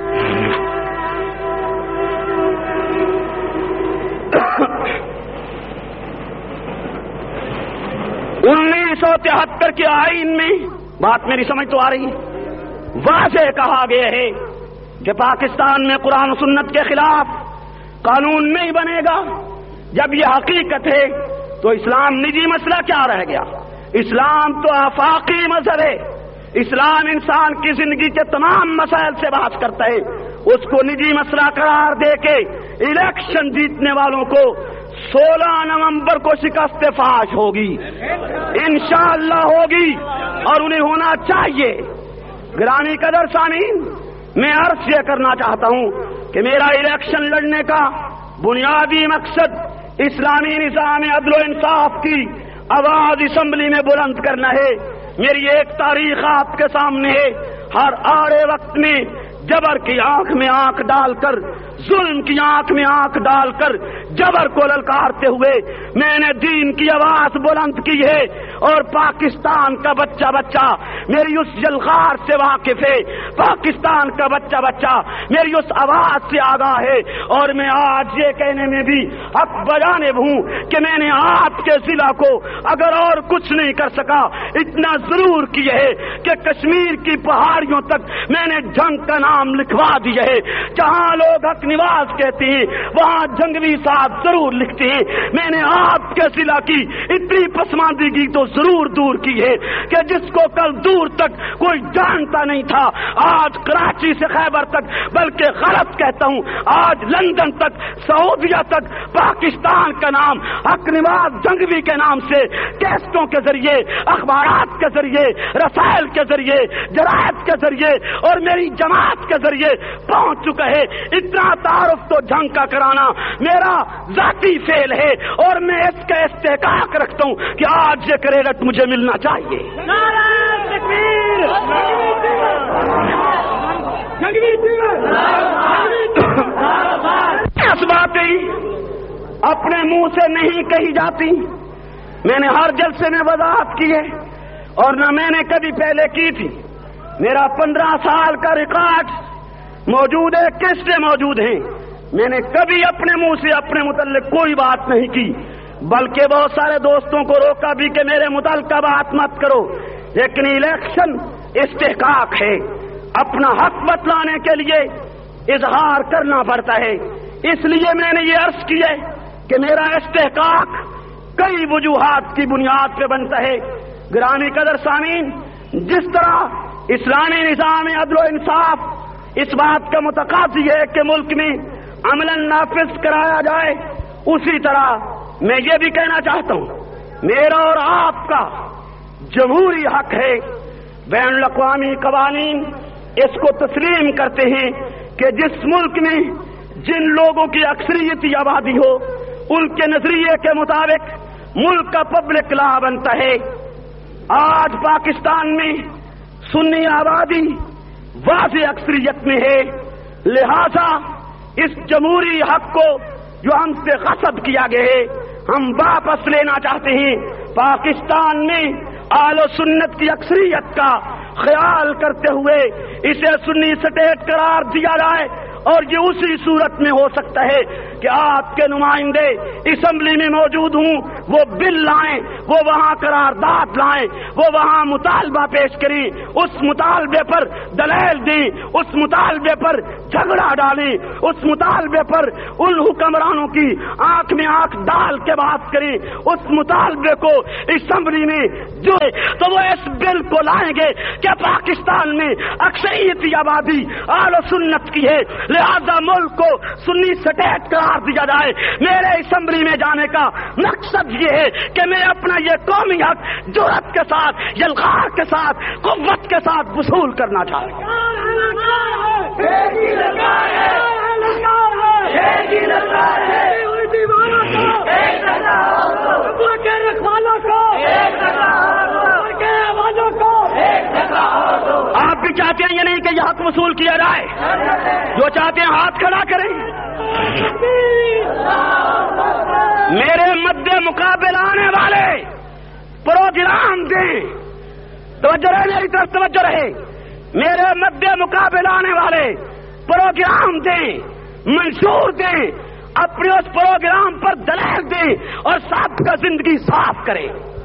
1973 کے آئین میں، بات میری سمجھ تو آ رہی ہے، واضح کہا گیا ہے کہ پاکستان میں قرآن و سنت کے خلاف قانون نہیں بنے گا۔ جب یہ حقیقت ہے تو اسلام نجی مسئلہ کیا رہ گیا؟ اسلام تو آفاقی مذہب ہے، اسلام انسان کی زندگی کے تمام مسائل سے بحث کرتا ہے، اس کو نجی مسئلہ قرار دے کے الیکشن جیتنے والوں کو 16 نومبر کو شکست فاش ہوگی، انشاءاللہ ہوگی، اور انہیں ہونا چاہیے۔ گرامی قدر سامعین، میں عرض یہ کرنا چاہتا ہوں کہ میرا الیکشن لڑنے کا بنیادی مقصد اسلامی نظام عدل و انصاف کی آواز اسمبلی میں بلند کرنا ہے۔ میری ایک تاریخ آپ کے سامنے ہے، ہر آڑے وقت میں جبر کی آنکھ میں آنکھ ڈال کر، ظلم کی آنکھ میں آنکھ ڈال کر جبر کو للکارتے ہوئے میں نے دین کی آواز بلند کی ہے، اور پاکستان کا بچہ بچہ میری اس جلغار سے واقف ہے، پاکستان کا بچہ بچہ میری اس آواز سے آگاہ ہے، اور میں آج یہ کہنے میں بھی حق بجانب ہوں کہ میں نے آپ کے ضلع کو اگر اور کچھ نہیں کر سکا اتنا ضرور کیا ہے کہ کشمیر کی پہاڑیوں تک میں نے جنگ کا نام لکھوا دیا ہے۔ جہاں لوگ حق نواز کہتے ہیں وہاں جنگوی صاحب ضرور لکھتے ہیں۔ میں نے آپ کے ضلع کی اتنی پسماندگی تو ضرور دور کی ہے کہ جس کو کل دور تک کوئی جانتا نہیں تھا، آج کراچی سے خیبر تک، بلکہ غلط کہتا ہوں آج لندن تک، سعودیہ تک پاکستان کا نام حق نواز جنگوی کے نام سے کیسٹوں کے ذریعے، اخبارات کے ذریعے، رسائل کے ذریعے، جرائد کے ذریعے اور میری جماعت کے ذریعے پہنچ چکا ہے۔ اتنا تعارف تو جنگ کا کرانا میرا ذاتی فعل ہے، اور میں اس کا استحقاق رکھتا ہوں کہ آج یہ کریڈٹ مجھے ملنا چاہیے۔ اس باتیں اپنے منہ سے نہیں کہی جاتی، میں نے ہر جلسے میں وضاحت کی ہے، اور نہ میں نے کبھی پہلے کی تھی۔ میرا 15 سال کا ریکارڈ موجود ہے، کیسے موجود ہیں۔ میں نے کبھی اپنے منہ سے اپنے متعلق کوئی بات نہیں کی، بلکہ بہت سارے دوستوں کو روکا بھی کہ میرے متعلقہ بات مت کرو، لیکن الیکشن استحقاق ہے، اپنا حق بتلانے کے لیے اظہار کرنا پڑتا ہے۔ اس لیے میں نے یہ عرض کی ہے کہ میرا استحقاق کئی وجوہات کی بنیاد پہ بنتا ہے۔ گرامی قدر سامعین، جس طرح اسلامی نظام عدل و انصاف اس بات کا متقاضی ہے کہ ملک میں عملاً نافذ کرایا جائے، اسی طرح میں یہ بھی کہنا چاہتا ہوں میرا اور آپ کا جمہوری حق ہے۔ بین الاقوامی قوانین اس کو تسلیم کرتے ہیں کہ جس ملک میں جن لوگوں کی اکثریتی آبادی ہو ان کے نظریے کے مطابق ملک کا پبلک لا بنتا ہے۔ آج پاکستان میں سنی آبادی واضح اکثریت میں ہے، لہذا اس جمہوری حق کو جو ہم سے غصب کیا گیا ہے ہم واپس لینا چاہتے ہیں۔ پاکستان میں اہل سنت کی اکثریت کا خیال کرتے ہوئے اسے سنی اسٹیٹ قرار دیا جائے، اور یہ اسی صورت میں ہو سکتا ہے کہ آپ کے نمائندے اسمبلی میں موجود ہوں، وہ بل لائیں، وہ وہاں قرارداد لائیں، وہ وہاں مطالبہ پیش کریں، اس مطالبے پر دلیل دیں، اس مطالبے پر جھگڑا ڈالیں، اس مطالبے پر ان حکمرانوں کی آنکھ میں آنکھ ڈال کے بات کریں، اس مطالبے کو اسمبلی میں جو تو وہ اس بل کو لائیں گے کہ پاکستان میں اکثریتی آبادی اہل سنت کی ہے، لہذا ملک کو سنی سٹیٹ قرار دیا جائے۔ میرے اسمبلی میں جانے کا مقصد یہ ہے کہ میں اپنا یہ قومی حق جرأت کے ساتھ، یلغار کے ساتھ، قوت کے ساتھ وصول کرنا چاہتا ہوں۔ آپ بھی چاہتے ہیں یہ نہیں کہ یہ حق وصول کیا جائے، جو چاہتے ہیں ہاتھ کھڑا کریں۔ میرے مد مقابل آنے والے پروگرام دیں، توجہ رہے، میری طرف توجہ رہے، میرے مد مقابل آنے والے پروگرام دیں، منشور دیں، اپنے اس پروگرام پر دلیل دیں اور سابقہ زندگی صاف کریں۔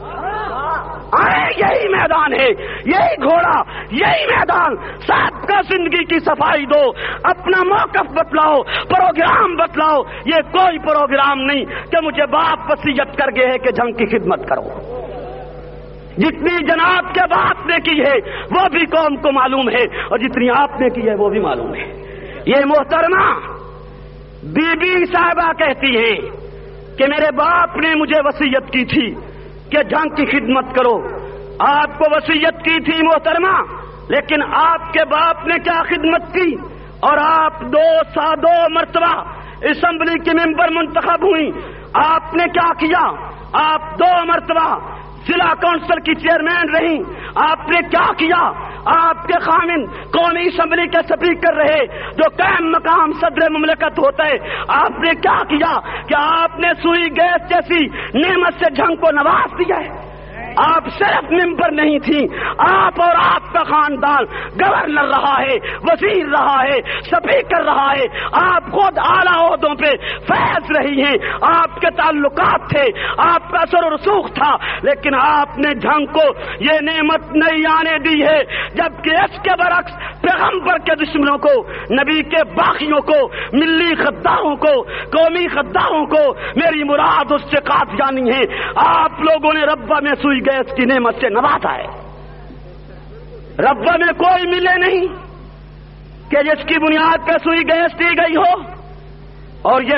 یہی میدان ہے، یہی گھوڑا، یہی میدان۔ سابقہ زندگی کی صفائی دو، اپنا موقف بتلاؤ، پروگرام بتلاؤ۔ یہ کوئی پروگرام نہیں کہ مجھے باپ وصیت کر گئے ہے کہ جنگ کی خدمت کرو۔ جتنی جناب کے باپ نے کی ہے وہ بھی قوم کو معلوم ہے، اور جتنی آپ نے کی ہے وہ بھی معلوم ہے۔ یہ محترمہ بی بی صاحبہ کہتی ہیں کہ میرے باپ نے مجھے وصیت کی تھی کہ جنگ کی خدمت کرو۔ آپ کو وصیت کی تھی محترمہ، لیکن آپ کے باپ نے کیا خدمت کی؟ اور آپ دو مرتبہ اسمبلی کی ممبر منتخب ہوئی، آپ نے کیا کیا؟ آپ 2 مرتبہ ضلع کونسل کی چیئرمین رہی، آپ نے کیا کیا؟ آپ کے خامن قومی اسمبلی کے اسپیکر رہے، جو قائم مقام صدر مملکت ہوتا ہے۔ آپ نے کیا کیا کہ آپ نے سوئی گیس جیسی نعمت سے جنگ کو نواز دیا ہے۔ آپ صرف ممبر نہیں تھی، آپ اور آپ کا خاندان گورنر رہا ہے، وزیر رہا ہے، اسپیکر رہا ہے، آپ خود اعلیٰ عہدوں پہ فیض رہی ہیں، آپ کے تعلقات تھے، آپ کا اثر و رسوخ تھا، لیکن آپ نے جنگ کو یہ نعمت نہیں آنے دی ہے، جبکہ اس کے برعکس پیغمبر کے دشمنوں کو، نبی کے باغیوں کو، ملی غداروں کو، قومی غداروں کو، میری مراد اس سے قادیانی ہے، آپ لوگوں نے ربہ میں سوئی گیس کی نعمت سے نوازا ہے۔ ربہ میں کوئی ملے نہیں کہ جس کی بنیاد پہ سوئی گیس دی گئی ہو، اور یہ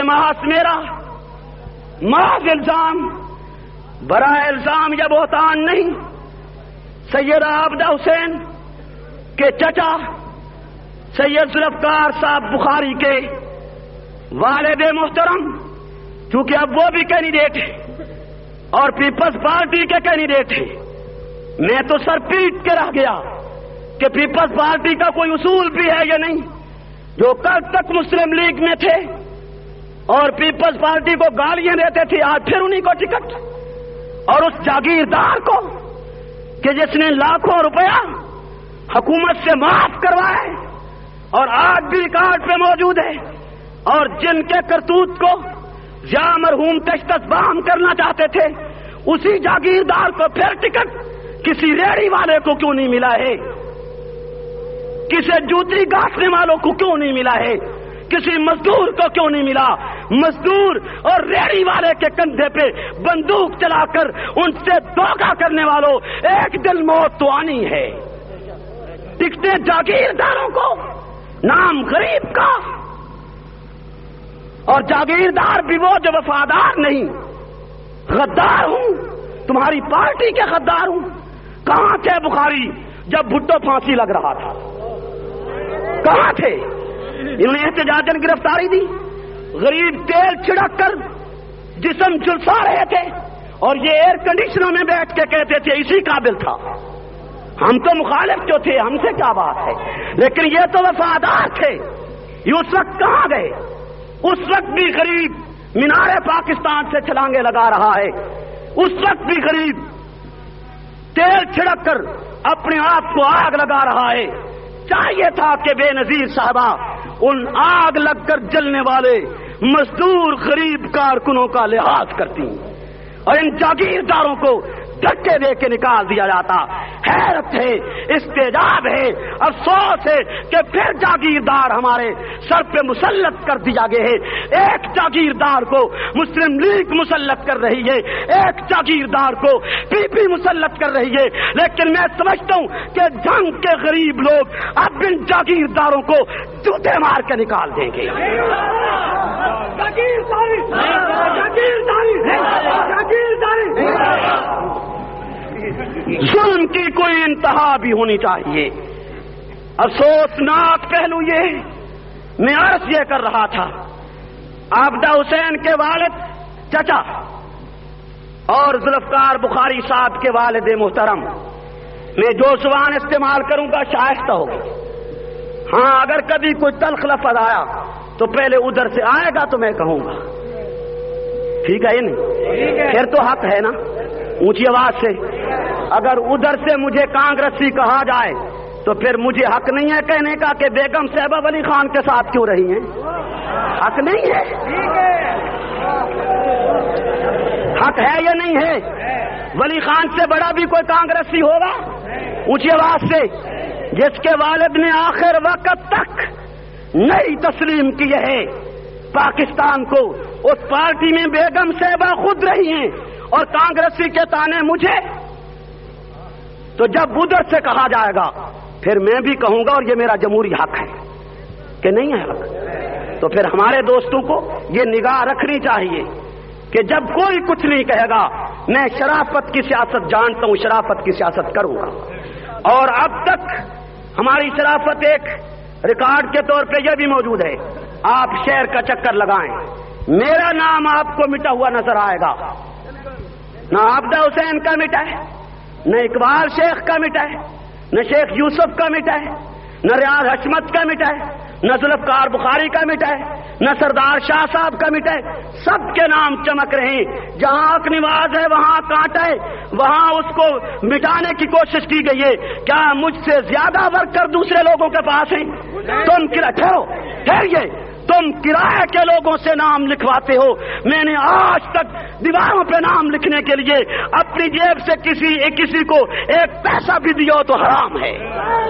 محض الزام، برائے الزام یہ بہتان نہیں۔ سید عابدہ حسین کے چچا سید ذوالفقار صاحب بخاری کے والد محترم، چونکہ اب وہ بھی کینڈیڈیٹ ہیں اور پیپلز پارٹی کے کینڈیڈیٹ ہیں، میں تو سر پیٹ کے رہ گیا کہ پیپلز پارٹی کا کوئی اصول بھی ہے یا نہیں۔ جو کل تک مسلم لیگ میں تھے اور پیپلز پارٹی کو گالیاں دیتے تھے، آج پھر انہی کو ٹکٹ، اور اس جاگیردار کو کہ جس نے لاکھوں روپیہ حکومت سے معاف کروائے اور آج بھی ریکارڈ پہ موجود ہے، اور جن کے کرتوت کو یا مرحوم تشتبام کرنا چاہتے تھے، اسی جاگیردار کو پھر ٹکٹ کسی ریڑھی والے کو کیوں نہیں ملا ہے؟ کسی جوتی گاسنے والوں کو کیوں نہیں ملا ہے؟ کسی مزدور کو کیوں نہیں ملا؟ مزدور اور ریڑھی والے کے کندھے پہ بندوق چلا کر ان سے دھوکہ کرنے والوں ایک دن موت تو آنی ہے۔ ٹکٹیں جاگیرداروں کو، نام غریب کا، اور جاگیردار بھی وہ جو وفادار نہیں۔ غدار ہوں، تمہاری پارٹی کے غدار ہوں۔ کہاں تھے بخاری جب بھٹو پھانسی لگ رہا تھا؟ کہاں تھے؟ انہوں نے احتجاجاً گرفتاری دی، غریب تیل چھڑک کر جسم جلسا رہے تھے، اور یہ ایئر کنڈیشنوں میں بیٹھ کے کہتے تھے اسی قابل تھا۔ ہم تو مخالف جو تھے، ہم سے کیا بات ہے، لیکن یہ تو وفادار تھے۔ یہ اس وقت کہاں گئے؟ اس وقت بھی غریب مینار پاکستان سے چھلانگے لگا رہا ہے، اس وقت بھی غریب تیل چھڑک کر اپنے آپ کو آگ لگا رہا ہے. چاہیے تھا کہ بے نظیر صاحبہ ان آگ لگ کر جلنے والے مزدور غریب کارکنوں کا لحاظ کرتی اور ان جاگیرداروں کو دھکے دے کے نکال دیا جاتا. حیرت ہے، استعجاب ہے، افسوس ہے کہ پھر جاگیردار ہمارے سر پہ مسلط کر دیا گیا ہے. ایک جاگیردار کو مسلم لیگ مسلط کر رہی ہے، ایک جاگیردار کو پی پی مسلط کر رہی ہے، لیکن میں سمجھتا ہوں کہ جنگ کے غریب لوگ اب ان جاگیرداروں کو جوتے مار کے نکال دیں گے. ظلم کی کوئی انتہا بھی ہونی چاہیے. افسوسناک پہلو یہ میں عرض یہ کر رہا تھا، عابدہ حسین کے والد چچا اور ذوالفقار بخاری صاحب کے والد محترم، میں جو زبان استعمال کروں گا شائستہ ہوگی. ہاں اگر کبھی کوئی تلخ لفظ آیا تو پہلے ادھر سے آئے گا تو میں کہوں گا، ٹھیک ہے؟ نہیں پھر تو حق ہے نا اونچی آواز سے. اگر ادھر سے مجھے کانگریسی کہا جائے تو پھر مجھے حق نہیں ہے کہنے کا کہ بیگم صاحبہ ولی خان کے ساتھ کیوں رہی ہیں. حق نہیں ہے؟ حق ہے یا نہیں ہے؟ ولی خان سے بڑا بھی کوئی کانگریسی ہوگا اونچی آواز سے جس کے والد نے آخر وقت تک نہیں تسلیم کی ہے پاکستان کو. اس پارٹی میں بیگم صاحبہ خود رہی ہیں اور کانگریسی کے تانے مجھے. تو جب ادھر سے کہا جائے گا پھر میں بھی کہوں گا اور یہ میرا جمہوری حق ہے کہ نہیں ہے حق. تو پھر ہمارے دوستوں کو یہ نگاہ رکھنی چاہیے کہ جب کوئی کچھ نہیں کہے گا میں شرافت کی سیاست جانتا ہوں، شرافت کی سیاست کروں گا. اور اب تک ہماری شرافت ایک ریکارڈ کے طور پہ یہ بھی موجود ہے. آپ شہر کا چکر لگائیں، میرا نام آپ کو مٹا ہوا نظر آئے گا. نہ عابدہ حسین کا مٹا ہے، نہ اقبال شیخ کا مٹا ہے، نہ شیخ یوسف کا مٹا ہے، نہ ریاض حشمت کا مٹا ہے، نہ ذوالفقار بخاری کا مٹا ہے، نہ سردار شاہ صاحب کا مٹا ہے. سب کے نام چمک رہے ہیں. جہاں حق نواز ہے وہاں کانٹا ہے، وہاں اس کو مٹانے کی کوشش کی گئی ہے. کیا مجھ سے زیادہ ورکر دوسرے لوگوں کے پاس ہیں؟ تم ٹھہریے، تم کرایہ کے لوگوں سے نام لکھواتے ہو. میں نے آج تک دیواروں پہ نام لکھنے کے لیے اپنی جیب سے کسی کو ایک پیسہ بھی دیا تو حرام ہے.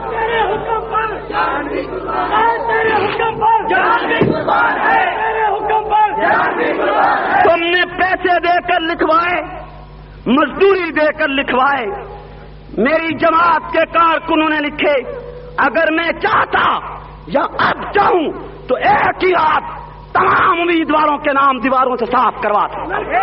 تم نے پیسے دے کر لکھوائے، مزدوری دے کر لکھوائے، میری جماعت کے کارکنوں نے لکھے. اگر میں چاہتا یا اب چاہوں تو ایک ہی ہاتھ تمام امیدواروں کے نام دیواروں سے صاف کرواتا.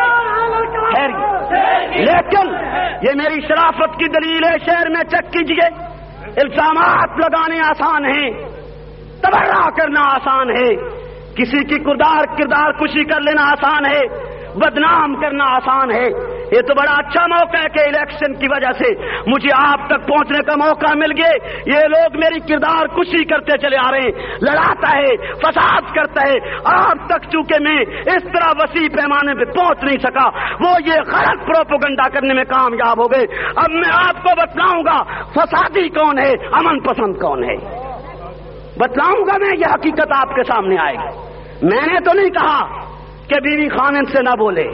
لیکن یہ میری شرافت کی دلیل ہے. شہر میں چیک کیجئے، الزامات لگانے آسان ہیں، تبرہ کرنا آسان ہے، کسی کی کردار کشی کر لینا آسان ہے، بدنام کرنا آسان ہے. یہ تو بڑا اچھا موقع ہے کہ الیکشن کی وجہ سے مجھے آپ تک پہنچنے کا موقع مل گیا. یہ لوگ میری کردار کشی کرتے چلے آ رہے ہیں، لڑاتا ہے، فساد کرتا ہے. آپ تک چونکہ میں اس طرح وسیع پیمانے پہ پہنچ نہیں سکا، وہ یہ غلط پروپیگنڈا کرنے میں کامیاب ہو گئے. اب میں آپ کو بتلاؤں گا فسادی کون ہے، امن پسند کون ہے. بتلاؤں گا میں، یہ حقیقت آپ کے سامنے آئے گی. میں نے تو نہیں کہا کہ بیوی خامن سے نہ بولے.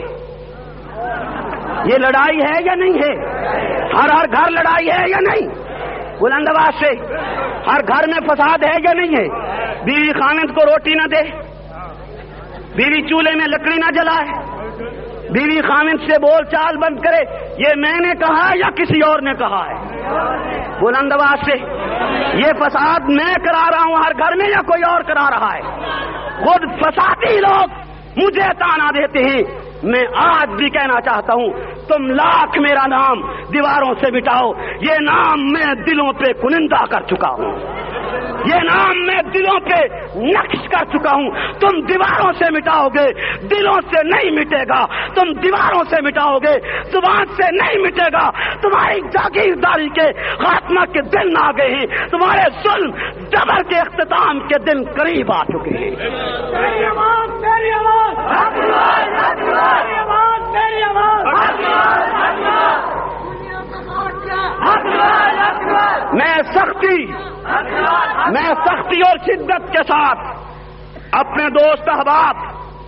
یہ لڑائی ہے یا نہیں ہے؟ ہر گھر لڑائی ہے یا نہیں؟ بلند آواز سے، ہر گھر میں فساد ہے یا نہیں ہے؟ بیوی خامن کو روٹی نہ دے، بیوی چولہے میں لکڑی نہ جلائے، بیوی خامن سے بول چال بند کرے. یہ میں نے کہا یا کسی اور نے کہا ہے؟ بلند آواز سے، یہ فساد میں کرا رہا ہوں ہر گھر میں یا کوئی اور کرا رہا ہے؟ خود فسادی لوگ مجھے تانا دیتے ہیں. میں آج بھی کہنا چاہتا ہوں، تم لاکھ میرا نام دیواروں سے مٹاؤ، یہ نام میں دلوں پہ کنندہ کر چکا ہوں، یہ نام میں دلوں پہ نقش کر چکا ہوں. تم دیواروں سے مٹاؤ گے، دلوں سے نہیں مٹے گا. تم دیواروں سے مٹاؤ گے، زبان سے نہیں مٹے گا. تمہاری جاگیرداری کے خاتمہ کے دن آ گئے ہیں، تمہارے ظلم جبر کے اختتام کے دن قریب آ چکے ہیں. میری آواز، میری آواز، میری آواز، میری آواز. بھی میں سختی اور شدت کے ساتھ اپنے دوست احباب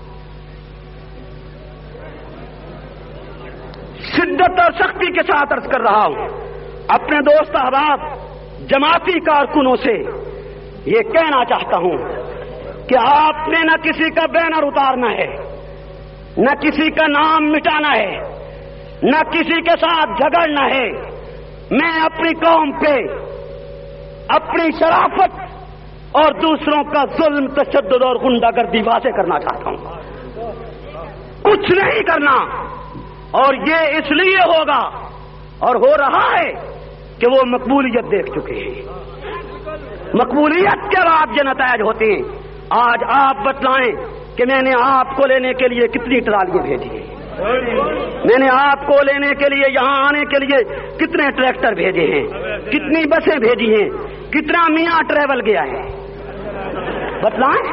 شدت اور سختی کے ساتھ عرض کر رہا ہوں، اپنے دوست احباب جماعتی کارکنوں سے یہ کہنا چاہتا ہوں کہ آپ نے نہ کسی کا بینر اتارنا ہے، نہ کسی کا نام مٹانا ہے، نہ کسی کے ساتھ جھگڑنا ہے۔ میں اپنی قوم پہ اپنی شرافت اور دوسروں کا ظلم، تشدد اور غنڈہ گردی واضح کرنا چاہتا ہوں، کچھ نہیں کرنا۔ اور یہ اس لیے ہوگا اور ہو رہا ہے کہ وہ مقبولیت دیکھ چکے ہیں، مقبولیت کے بعد یہ نتائج ہوتے ہیں۔ آج آپ بتلائیں کہ میں نے آپ کو لینے کے لیے کتنی ٹرالیاں بھیجی ہیں، میں نے آپ کو لینے کے لیے یہاں آنے کے لیے کتنے ٹریکٹر بھیجے ہیں، کتنی بسیں بھیجی ہیں، کتنا میاں ٹریول گیا ہے، بتلائیں۔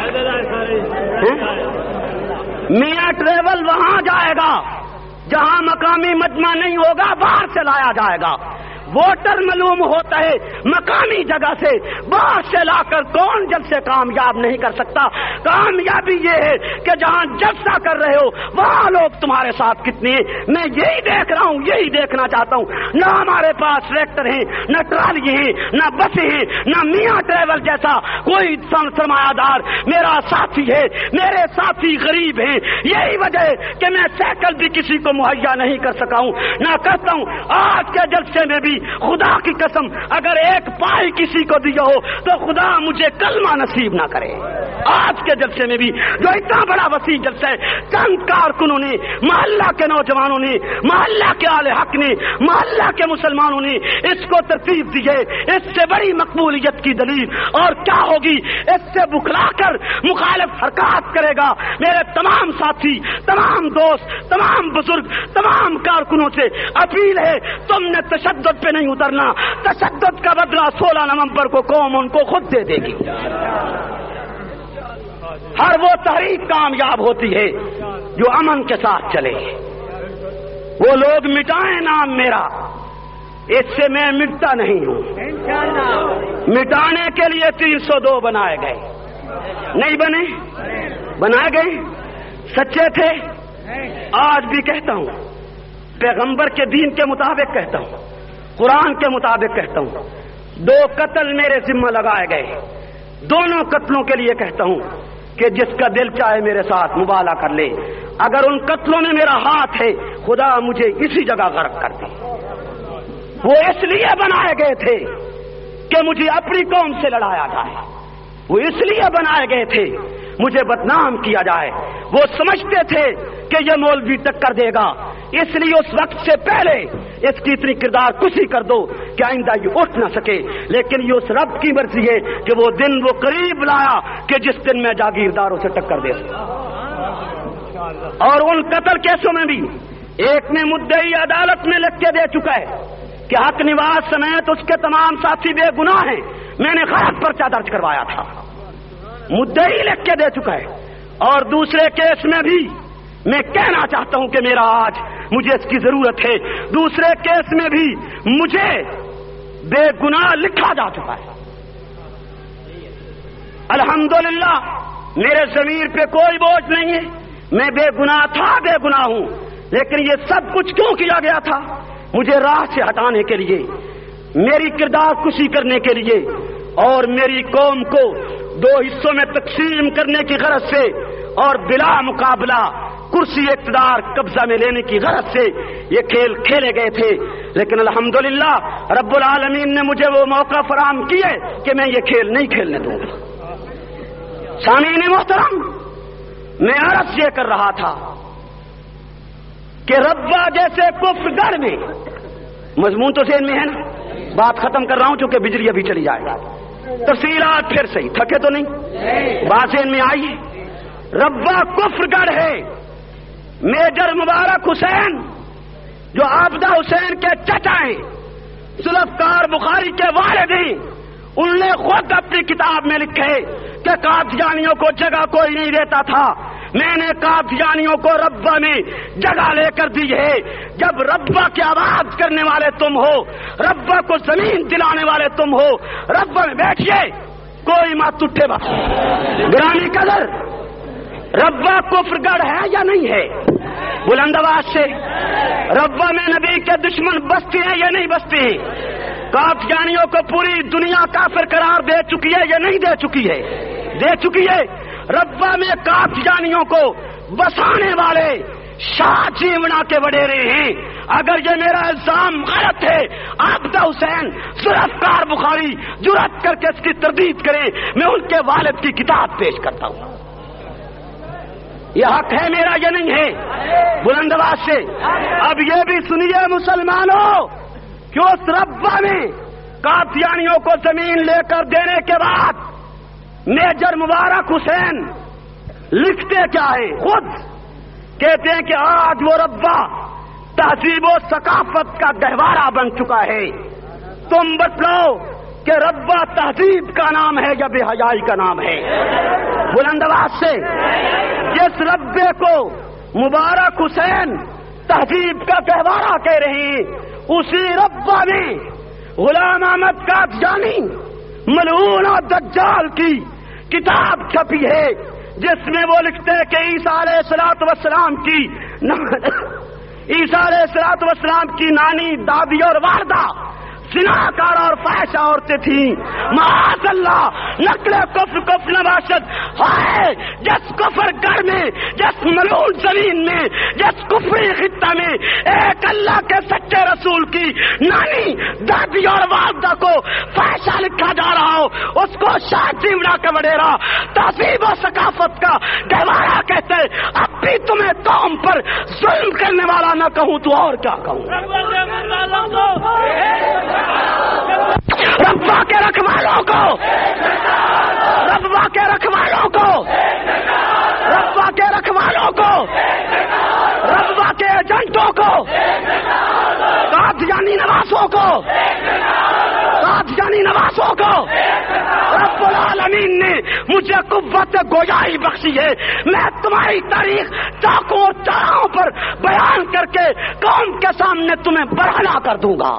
میاں ٹریول وہاں جائے گا جہاں مقامی مجمع نہیں ہوگا، باہر سے لایا جائے گا۔ ووٹر معلوم ہوتا ہے مقامی جگہ سے، باہر سے لا کر کون جلسے کامیاب نہیں کر سکتا۔ کامیابی یہ ہے کہ جہاں جلسہ کر رہے ہو وہاں لوگ تمہارے ساتھ کتنے ہیں۔ میں یہی دیکھ رہا ہوں، یہی دیکھنا چاہتا ہوں۔ نہ ہمارے پاس ٹریکٹر ہیں، نہ ٹرالی ہیں، نہ بسیں ہیں، نہ میاں ٹریول جیسا کوئی سرمایہ دار میرا ساتھی ہے۔ میرے ساتھی غریب ہیں، یہی وجہ ہے کہ میں سائیکل بھی کسی کو مہیا نہیں کر سکا ہوں، نہ کرتا ہوں۔ آج کے جلسے میں بھی خدا کی قسم اگر ایک پائی کسی کو دیا ہو تو خدا مجھے کلمہ نصیب نہ کرے۔ آج کے جلسے میں بھی جو اتنا بڑا وسیع جلسہ ہے، چند کارکنوں نے، محلہ کے نوجوانوں نے، محلہ کے اہل حق نے، محلہ کے مسلمانوں نے اس کو ترتیب دی ہے۔ اس سے بڑی مقبولیت کی دلیل اور کیا ہوگی؟ اس سے بکھلا کر مخالف حرکات کرے گا۔ میرے تمام ساتھی، تمام دوست، تمام بزرگ، تمام کارکنوں سے اپیل ہے، تم نے تشدد پہ نہیں اترنا۔ تشدد کا بدلہ 16 نومبر کو قوم ان کو خود دے دے گی۔ ہر وہ تحریک کامیاب ہوتی ہے جو امن کے ساتھ چلے۔ وہ لوگ مٹائیں نام میرا، اس سے میں مٹتا نہیں ہوں۔ مٹانے کے لیے 302 بنائے گئے، نہیں بنے، بنائے گئے، سچے تھے۔ آج بھی کہتا ہوں، پیغمبر کے دین کے مطابق کہتا ہوں، قرآن کے مطابق کہتا ہوں، 2 قتل میرے ذمہ لگائے گئے۔ دونوں قتلوں کے لیے کہتا ہوں کہ جس کا دل چاہے میرے ساتھ مبالغہ کر لے۔ اگر ان قتلوں میں میرا ہاتھ ہے، خدا مجھے اسی جگہ غرق کر دے۔ وہ اس لیے بنائے گئے تھے کہ مجھے اپنی قوم سے لڑایا جائے، وہ اس لیے بنائے گئے تھے مجھے بدنام کیا جائے۔ وہ سمجھتے تھے کہ یہ مولوی ٹکر دے گا، اس لیے اس وقت سے پہلے اس کی اتنی کردار کشی کر دو کہ آئندہ یہ اٹھ نہ سکے۔ لیکن یہ اس رب کی مرضی ہے کہ وہ دن وہ قریب لایا کہ جس دن میں جاگیرداروں سے ٹکر دے سکتا۔ اور ان قتل کیسوں میں بھی ایک میں مدعی عدالت میں لکھ کے دے چکا ہے کہ حق نواز سمیت اس کے تمام ساتھی بے گناہ ہیں، میں نے غلط پرچہ درج کروایا تھا، مدعی لکھ کے دے چکا ہے۔ اور دوسرے کیس میں بھی میں کہنا چاہتا ہوں کہ میرا آج مجھے اس کی ضرورت ہے، دوسرے کیس میں بھی مجھے بے گناہ لکھا جا چکا ہے۔ الحمدللہ میرے ضمیر پہ کوئی بوجھ نہیں ہے، میں بے گناہ تھا، بے گناہ ہوں۔ لیکن یہ سب کچھ کیوں کیا گیا تھا؟ مجھے راہ سے ہٹانے کے لیے، میری کردار کشی کرنے کے لیے، اور میری قوم کو 2 حصوں میں تقسیم کرنے کی غرض سے، اور بلا مقابلہ کرسی اقتدار قبضہ میں لینے کی غرض سے یہ کھیل کھیلے گئے تھے۔ لیکن الحمدللہ رب العالمین نے مجھے وہ موقع فراہم کیے کہ میں یہ کھیل نہیں کھیلنے دوں گا۔ سامعین محترم، میں عرض یہ کر رہا تھا کہ ربا جیسے کفر گڑھ میں، مضمون تو ذہن میں ہے نا، بات ختم کر رہا ہوں چونکہ بجلی ابھی چلی جائے گا، تفصیلات پھر صحیح، تھکے تو نہیں، بات ذہن میں آئی۔ ربا کفر گڑھ ہے۔ میجر مبارک حسین جو عابدہ حسین کے چچا ہیں، ذوالفقار بخاری کے والد ہیں، انہوں نے خود اپنی کتاب میں لکھے کہ قادیانیوں کو جگہ کوئی نہیں دیتا تھا، میں نے قادیانیوں کو ربا میں جگہ لے کر دی ہے. جب ربا کی آواز کرنے والے تم ہو، ربا کو زمین دلانے والے تم ہو، ربا میں بیٹھیے، کوئی مت اٹھے. گرامی قدر، ربا کفر گڑھ ہے یا نہیں ہے؟ بلند آواز سے. ربا میں نبی کے دشمن بستے ہیں یا نہیں بستے ہیں؟ قادیانیوں کو پوری دنیا کافر قرار دے چکی ہے یا نہیں دے چکی ہے؟ دے چکی ہے. ربا میں قادیانیوں کو بسانے والے شاہ جیونا کے وڈیرے ہیں. اگر یہ میرا الزام غلط ہے، عابدہ حسین، ذوالفقار بخاری جرأت کر کے اس کی تردید کریں، میں ان کے والد کی کتاب پیش کرتا ہوں. یہ حق ہے میرا یا نہیں ہے؟ بلند آواز سے. اب یہ بھی سنیے مسلمانوں کہ اس ربا میں قادیانیوں کو زمین لے کر دینے کے بعد میجر مبارک حسین لکھتے کیا ہے؟ خود کہتے ہیں کہ آج وہ ربا تہذیب و ثقافت کا گہوارہ بن چکا ہے. تم بتلاؤ کہ ربا تہذیب کا نام ہے یا بے حیائی کا نام ہے؟ بلند آواز سے. جس ربے کو مبارک حسین تہذیب کا گہوارہ کہہ رہے ہیں، اسی ربا میں غلام احمد قادیانی ملعون اور دجال کی کتاب چھپی ہے، جس میں وہ لکھتے ہیں کہ عیسیٰ علیہ الصلوۃ والسلام کی نانی، دادی اور والدہ زناکار اور فاحشہ عورتیں تھیں. معاذ اللہ، نقل کفر کفر نباشد. ہائے جس کفر گھر میں، جس ملعون زمین میں، جس کفری خطہ میں ایک اللہ کے سچے رسول کی نانی، دادی اور والدہ کو فاحشہ لکھا جا رہا ہو، اس کو شاہ جیونا کا وڈیرا تہذیب و ثقافت کا گہوارہ کہتے. اب بھی تمہیں قوم پر ظلم کرنے والا نہ کہوں تو اور کیا کہوں؟ ربا کے رکھوالوں کو، ربا کے رکھوالوں کو، ربا کے رکھوالوں کو، ربا کے ایجنٹوں کو، قادیانی نواسوں کو، قادیانی نواسوں کو رب العالمین نے مجھے قوت گویائی بخشی ہے. میں تمہاری تاریخ چاقوں اور چاراہوں پر بیان کر کے قوم کے سامنے تمہیں برہنہ کر دوں گا.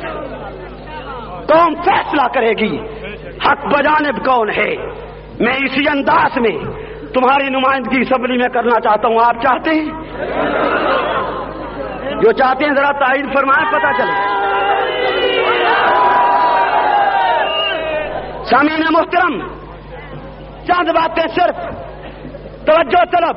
قوم فیصلہ کرے گی حق بجانب کون ہے. میں اسی انداز میں تمہاری نمائندگی اسمبلی میں کرنا چاہتا ہوں. آپ چاہتے ہیں؟ جو چاہتے ہیں ذرا تائید فرمائیں، پتہ چلے. سامعین محترم، چند باتیں صرف توجہ طلب.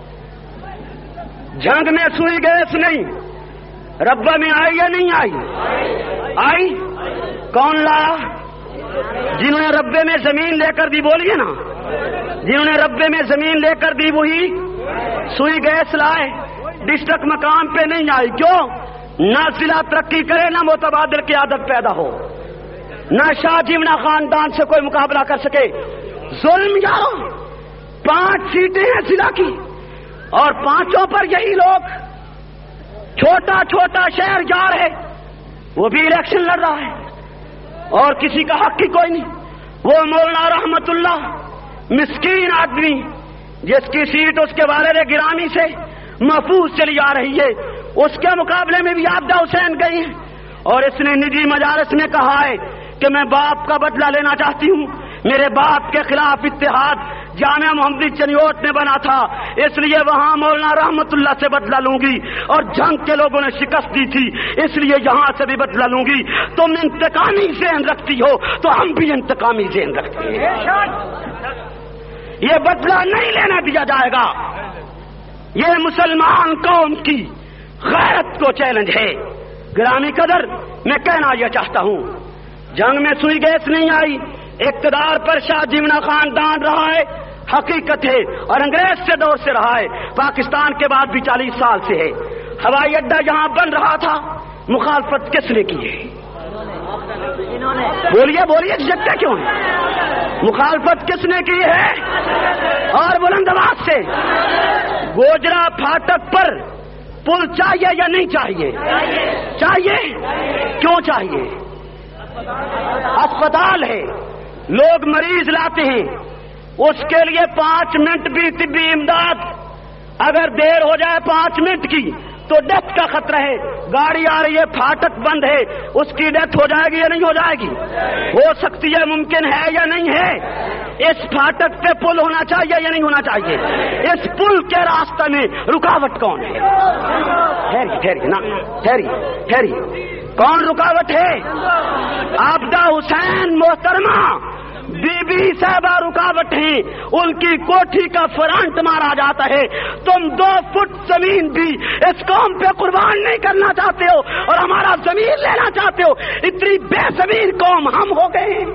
جنگ میں سوئی گیس نہیں، ربا میں آئی یا نہیں آئی؟ آئی. کون لایا؟ جنہوں نے ربے میں زمین لے کر دی، بولیے نا، جنہوں نے ربے میں زمین لے کر دی وہی سوئی گیس لائے. ڈسٹرکٹ مقام پہ نہیں آئی. کیوں؟ نہ ضلع ترقی کرے، نہ متبادل کی عادت پیدا ہو، نہ شاہ جیونا خاندان سے کوئی مقابلہ کر سکے. ظلم یارو، 5 سیٹیں ہیں ضلع کی اور 5 پر یہی لوگ چھوٹا چھوٹا شہر جا رہے، وہ بھی الیکشن لڑ رہا ہے اور کسی کا حق ہی کوئی نہیں. وہ مولانا رحمت اللہ مسکین آدمی جس کی سیٹ اس کے والد گرامی سے محفوظ چلی آ رہی ہے، اس کے مقابلے میں بھی عابدہ حسین گئی ہیں اور اس نے نجی مجالس میں کہا ہے کہ میں باپ کا بدلہ لینا چاہتی ہوں. میرے باپ کے خلاف اتحاد جامعہ محمدی چنیوٹ نے بنا تھا، اس لیے وہاں مولانا رحمت اللہ سے بدلہ لوں گی، اور جنگ کے لوگوں نے شکست دی تھی اس لیے یہاں سے بھی بدلہ لوں گی. تم انتقامی ذہن رکھتی ہو تو ہم بھی انتقامی ذہن رکھتے ہیں. یہ بدلہ نہیں لینے دیا جائے گا. یہ مسلمان قوم کی غیرت کو چیلنج ہے. گرامی قدر، میں کہنا یہ چاہتا ہوں، جنگ میں سوئی گیس نہیں آئی. اقتدار پر شاہ جیونا خاندان رہا ہے، حقیقت ہے، اور انگریز سے دور سے رہا ہے. پاکستان کے بعد بھی 40 سال سے ہے. ہوائی اڈہ یہاں بن رہا تھا، مخالفت کس نے کی ہے؟ بولیے بولیے، جھجکتے کیوں ہیں؟ مخالفت کس نے کی ہے؟ اور بلند آواز سے، گوجرا پھاٹک پر پل چاہیے یا نہیں چاہیے؟ چاہیے. کیوں چاہیے؟ اسپتال ہے، لوگ مریض لاتے ہیں، اس کے لیے 5 منٹ بھی طبی امداد اگر دیر ہو جائے 5 منٹ کی تو ڈیتھ کا خطرہ ہے. گاڑی آ رہی ہے، پھاٹک بند ہے، اس کی ڈیتھ ہو جائے گی یا نہیں ہو جائے گی؟ ہو سکتی ہے، ممکن ہے یا نہیں ہے؟ اس پھاٹک پہ پل ہونا چاہیے یا نہیں ہونا چاہیے؟ اس پل کے راستے میں رکاوٹ کون ہے؟ ٹھہری کون رکاوٹ ہے؟ عابدہ حسین محترمہ بی بی صاحبہ رکاوٹ ہیں. ان کی کوٹھی کا فرنٹ مارا جاتا ہے. تم 2 فٹ زمین بھی اس قوم پہ قربان نہیں کرنا چاہتے ہو اور ہمارا زمین لینا چاہتے ہو. اتنی بے زمین قوم ہم ہو گئے ہیں.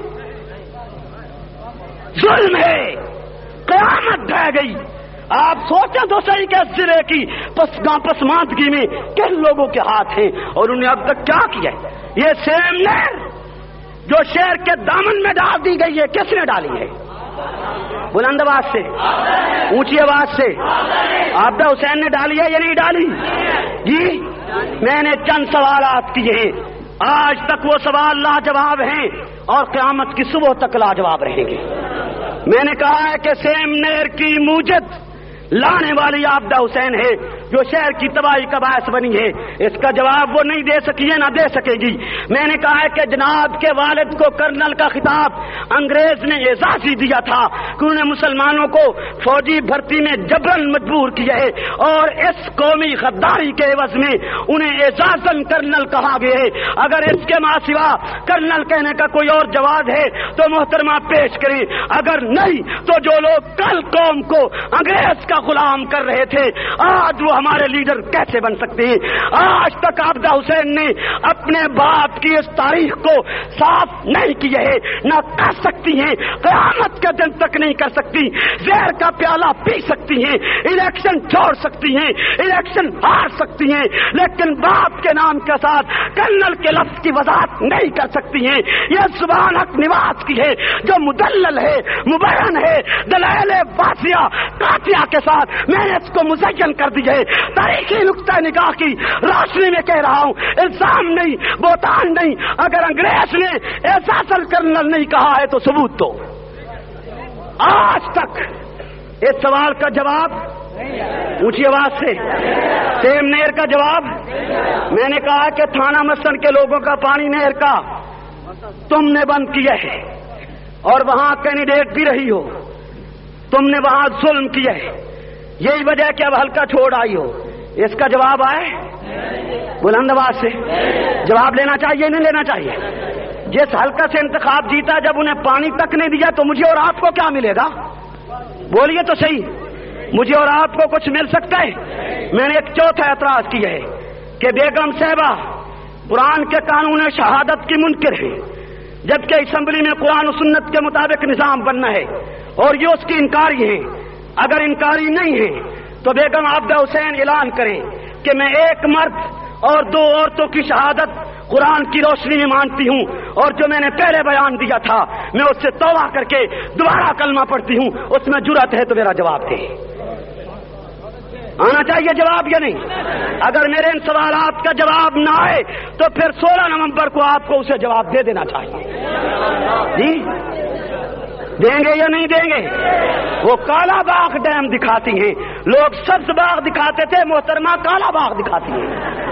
ظلم ہے، قیامت ڈھہ گئی. آپ سوچیں تو صحیح کہ ضلع کی پسماندگی میں کن لوگوں کے ہاتھ ہیں اور انہیں اب تک کیا کیا ہے؟ یہ سیم نہر جو شہر کے دامن میں ڈال دی گئی ہے، کس نے ڈالی ہے؟ بلند آواز سے، اونچی آواز سے. عابدہ حسین نے ڈالی ہے یا نہیں ڈالی؟ جی میں نے چند سوالات کیے ہیں، آج تک وہ سوال لاجواب ہیں اور قیامت کی صبح تک لاجواب رہیں گے. میں نے کہا ہے کہ سیم نہر کی موجد لانے والی عابدہ حسین ہے جو شہر کی تباہی کا باعث بنی ہے. اس کا جواب وہ نہیں دے سکی ہے، نہ دے سکے گی. میں نے کہا ہے کہ جناب کے والد کو کرنل کا خطاب انگریز نے اعزازی دیا تھا کہ انہیں مسلمانوں کو فوجی بھرتی میں جبرن مجبور کیا ہے اور اس قومی غداری کے عوض میں انہیں اعزازن کرنل کہا گیا ہے. اگر اس کے ماں سوا کرنل کہنے کا کوئی اور جواز ہے تو محترمہ پیش کریں. اگر نہیں تو جو لوگ کل قوم کو انگریز کا غلام کر رہے تھے آج وہ ہمارے لیڈر کیسے بن سکتے ہیں؟ آج تک عابدہ حسین نے اپنے باپ کی اس تاریخ کو صاف نہیں کیا ہے، نہ کر سکتی ہیں، قیامت کے دن تک نہیں کر سکتی. زہر کا پیالہ پی سکتی ہیں، الیکشن چھوڑ سکتی ہیں، الیکشن ہار سکتی ہیں، لیکن باپ کے نام کے ساتھ کرنل کے لفظ کی وضاحت نہیں کر سکتی ہیں. یہ زبان حق نواز کی ہے جو مدلل ہے، مبین ہے، دلائل واضحہ قاطعہ کے ساتھ میں نے اس کو مزین کر دیا ہے. تاریخی نقطہ نگاہ کی روشنی میں کہہ رہا ہوں، الزام نہیں، بہتان نہیں. اگر انگریز نے احساسل کرنل نہیں کہا ہے تو ثبوت دو. آج تک اس سوال کا جواب اونچی آواز سے سیم نہر کا جواب میں نے کہا کہ تھانہ مسن کے لوگوں کا پانی نہر کا تم نے بند کیا ہے اور وہاں کینڈیڈیٹ بھی رہی ہو. تم نے وہاں ظلم کیا ہے، یہی وجہ کہ اب ہلکا چھوڑ آئی ہو. اس کا جواب آئے بلند آواز سے. جواب لینا چاہیے نہیں لینا چاہیے؟ جس حلقہ سے انتخاب جیتا جب انہیں پانی تک نہیں دیا تو مجھے اور آپ کو کیا ملے گا؟ بولیے تو صحیح. مجھے اور آپ کو کچھ مل سکتا ہے؟ میں نے ایک چوتھا اعتراض کیا ہے کہ بیگم صاحبہ قرآن کے قانون شہادت کی منکر ہے، جبکہ اسمبلی میں قرآن و سنت کے مطابق نظام بننا ہے اور یہ اس کی انکاری ہیں. اگر انکاری نہیں ہے تو بیگم عابدہ حسین اعلان کریں کہ میں ایک مرد اور 2 عورتوں کی شہادت قرآن کی روشنی میں مانتی ہوں اور جو میں نے پہلے بیان دیا تھا میں اس سے توبہ کر کے دوبارہ کلمہ پڑھتی ہوں. اس میں جرأت ہے تو میرا جواب دے. آنا چاہیے جواب یا نہیں؟ اگر میرے ان سوالات کا جواب نہ آئے تو پھر 16 نومبر کو آپ کو اسے جواب دے دینا چاہیے. جی دیں گے یا نہیں دیں گے؟ وہ کالا باغ ڈیم دکھاتی ہیں، لوگ سبز باغ دکھاتے تھے، محترمہ کالا باغ دکھاتی ہیں.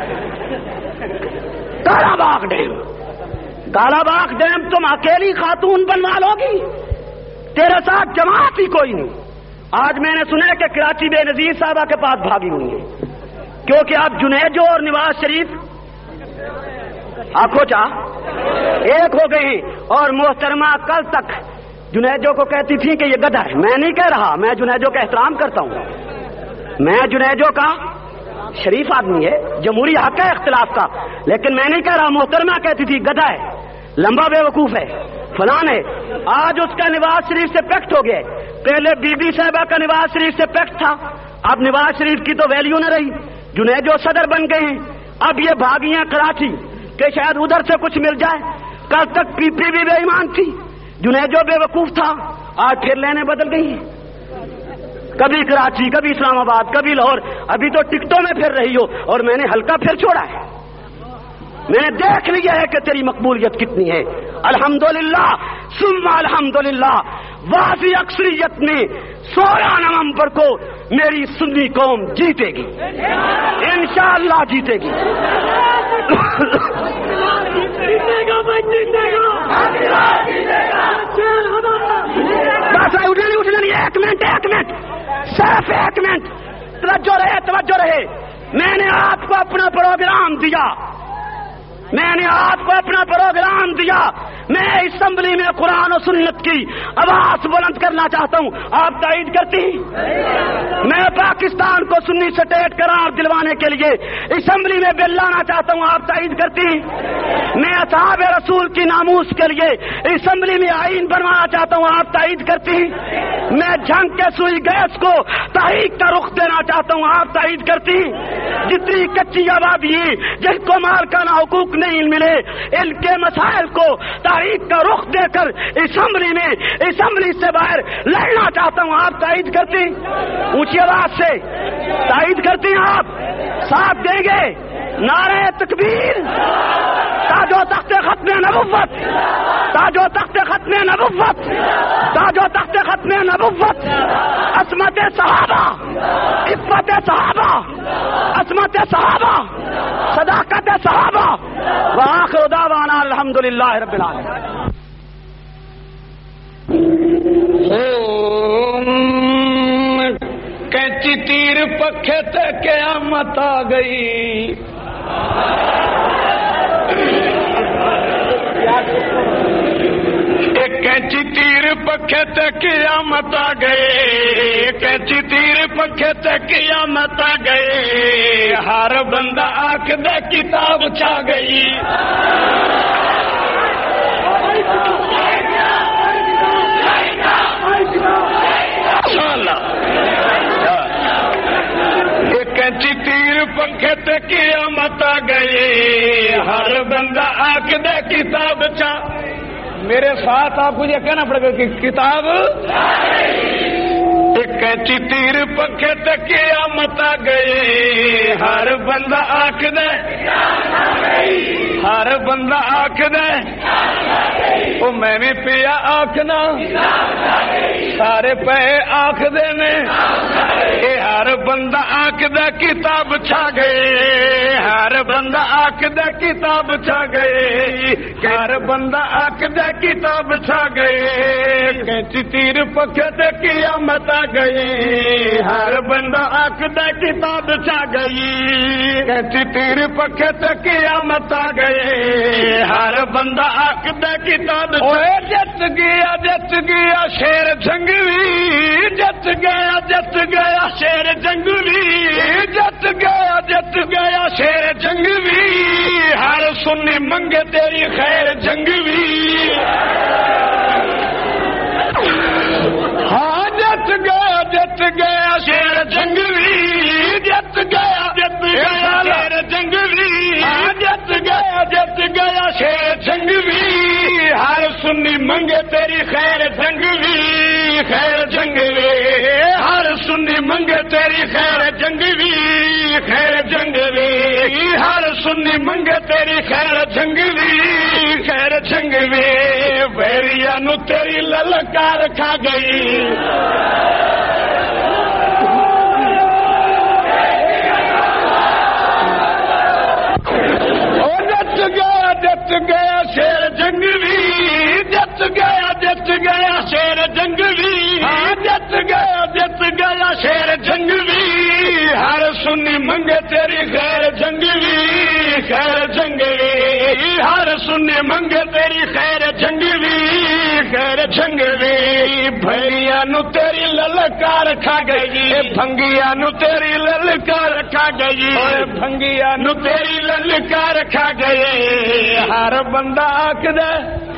کالا باغ ڈیم، کالا باغ ڈیم تم اکیلی خاتون بنوا لو گی، تیرے ساتھ جماعت ہی کوئی نہیں. آج میں نے سنا کہ کراچی بے نظیر صاحبہ کے پاس بھاگی ہوئی ہے کیونکہ آپ جنیجو اور نواز شریف آنکھوں چاہ ایک ہو گئے ہیں. اور محترمہ کل تک جنیجو کو کہتی تھی کہ یہ گدھا ہے. میں نہیں کہہ رہا، میں جنیجو کا احترام کرتا ہوں، میں جنیجو کا شریف آدمی ہے، جمہوری حق ہے اختلاف کا، لیکن میں نہیں کہہ رہا. محترمہ کہتی تھی گدھا ہے، لمبا بے وقوف ہے، فلان ہے. آج اس کا نواز شریف سے پیکٹ ہو گیا. پہلے بی بی صاحبہ کا نواز شریف سے پیکٹ تھا، اب نواز شریف کی تو ویلیو نہ رہی. جنیجو صدر بن گئے ہیں، اب یہ بھاگی ہیں کراچی کہ شاید ادھر سے کچھ مل جائے. کل تک پی پی بھی بے ایمان تھی، جنیجو بے وقوف تھا، آج پھر لینے بدل گئی ہیں. کبھی کراچی، کبھی اسلام آباد، کبھی لاہور. ابھی تو ٹکٹوں میں پھر رہی ہو اور میں نے حلقہ پھر چھوڑا ہے. میں نے دیکھ لیا ہے کہ تیری مقبولیت کتنی ہے. الحمدللہ ثم الحمدللہ. واضح اکثریت میں 16 نومبر کو میری سنی قوم جیتے گی، انشاءاللہ جیتے گی۔ بس اٹھنے نہیں، ایک منٹ، صرف ایک منٹ، توجہ رہے۔ میں نے آپ کو اپنا پروگرام دیا، میں اسمبلی میں قرآن و سنت کی آواز بلند کرنا چاہتا ہوں، آپ تائید کرتی ہیں؟ میں پاکستان کو سنی سٹیٹ قرار دلوانے کے لیے اسمبلی میں بل لانا چاہتا ہوں، آپ تائید کرتی ہیں؟ میں اصحاب رسول کی ناموس کے لیے اسمبلی میں آئین بنوانا چاہتا ہوں، آپ تائید کرتی ہیں؟ میں جنگ کے سوئی گیس کو تحریک کا رخ دینا چاہتا ہوں، آپ تائید کرتی ہیں؟ جتنی کچی آبادی جن کو مالکانہ حقوق نہیں ملے، ان کے مسائل کو تحریک کا رخ دے کر اسمبلی سے باہر لڑنا چاہتا ہوں، آپ تائید کرتی؟ اونچی آواز سے تائید کرتی ہیں؟ آپ ساتھ دیں گے؟ نعرہ تکبیر، تاج و تخت ختم نبوت، تاج و تخت ختم نبوت، تاج و تخت ختم نبوت، عصمت صحابہ، عفت صحابہ، عصمت صحابہ، صداقت صحابہ، وآخر دعوانا الحمدللہ رب العالمین۔ کینچی تیر پکھے تے قیامت آ گئی، کینچی تیر پکھے تے قیامت آ گئے، کینچی تیر پکھے تے قیامت آ گئے، ہر بندہ آنکھ دے کتاب چھا گئی۔ کینچی تیر پکھے تے قیامت آ گئے، ہر بندہ آنکھ دے کتاب چھا۔ میرے ساتھ آپ کو یہ کہنا پڑے گا کہ کتاب کینچی تیر پکھے تے قیامت آ گئے، ہر بندہ آنکھ دے، ہر بندہ آنکھ دے، او میں بھی پیا آنکھنا، سارے پے آنکھ دے نے، اے ہر بندہ آنکھ دے کتاب چھا گئے، ہر بندہ آنکھ دے کتاب چھا گئے، ہر بندہ آنکھ دے کتاب چھا گئے، کینچی تیر پکھے تے قیامت آ گئی، ہر بندہ آنکھ دے کتاب چھا گئی، کینچی تیر پکھے تے قیامت آ گئے، ہر بندہ آنکھ دے کتاب جت گیا شیر جنگلی، جت گیا شیر جنگلی، جت گیا شیر جنگلی، ہر سنی منگے تیری خیر جنگلی، ہاں جت گیا شیر جنگلی، جت گیا شیر جنگلی، ہاں جت گیا شیر جنگلی، ہر سنی منگے تیری خیر جنگلی، خیر جنگلی، ہر سنی منگے تیری خیر جنگلی، خیر جنگلی، ہر سنی منگے تیری خیر جنگلی، خیر جنگلی، ویریا نو تیری للکار کھا گئی۔ جت گیا شیر جنگلی، جت گیا شیر جنگلی، ہاں جت گیا شیر جنگلی، ہر سنی منگے تیری خیر جنگلی، خیر جنگلی، ہر سنی منگے تیری خیر جنگلی، خیر جنگلی، بھیا نو تیری للکار کھا گئی، بھنگیا نو تیری للکار کھا گئی، بھنگیا نو تیری للکار کھا گئی، ہر بندہ آنکھ دے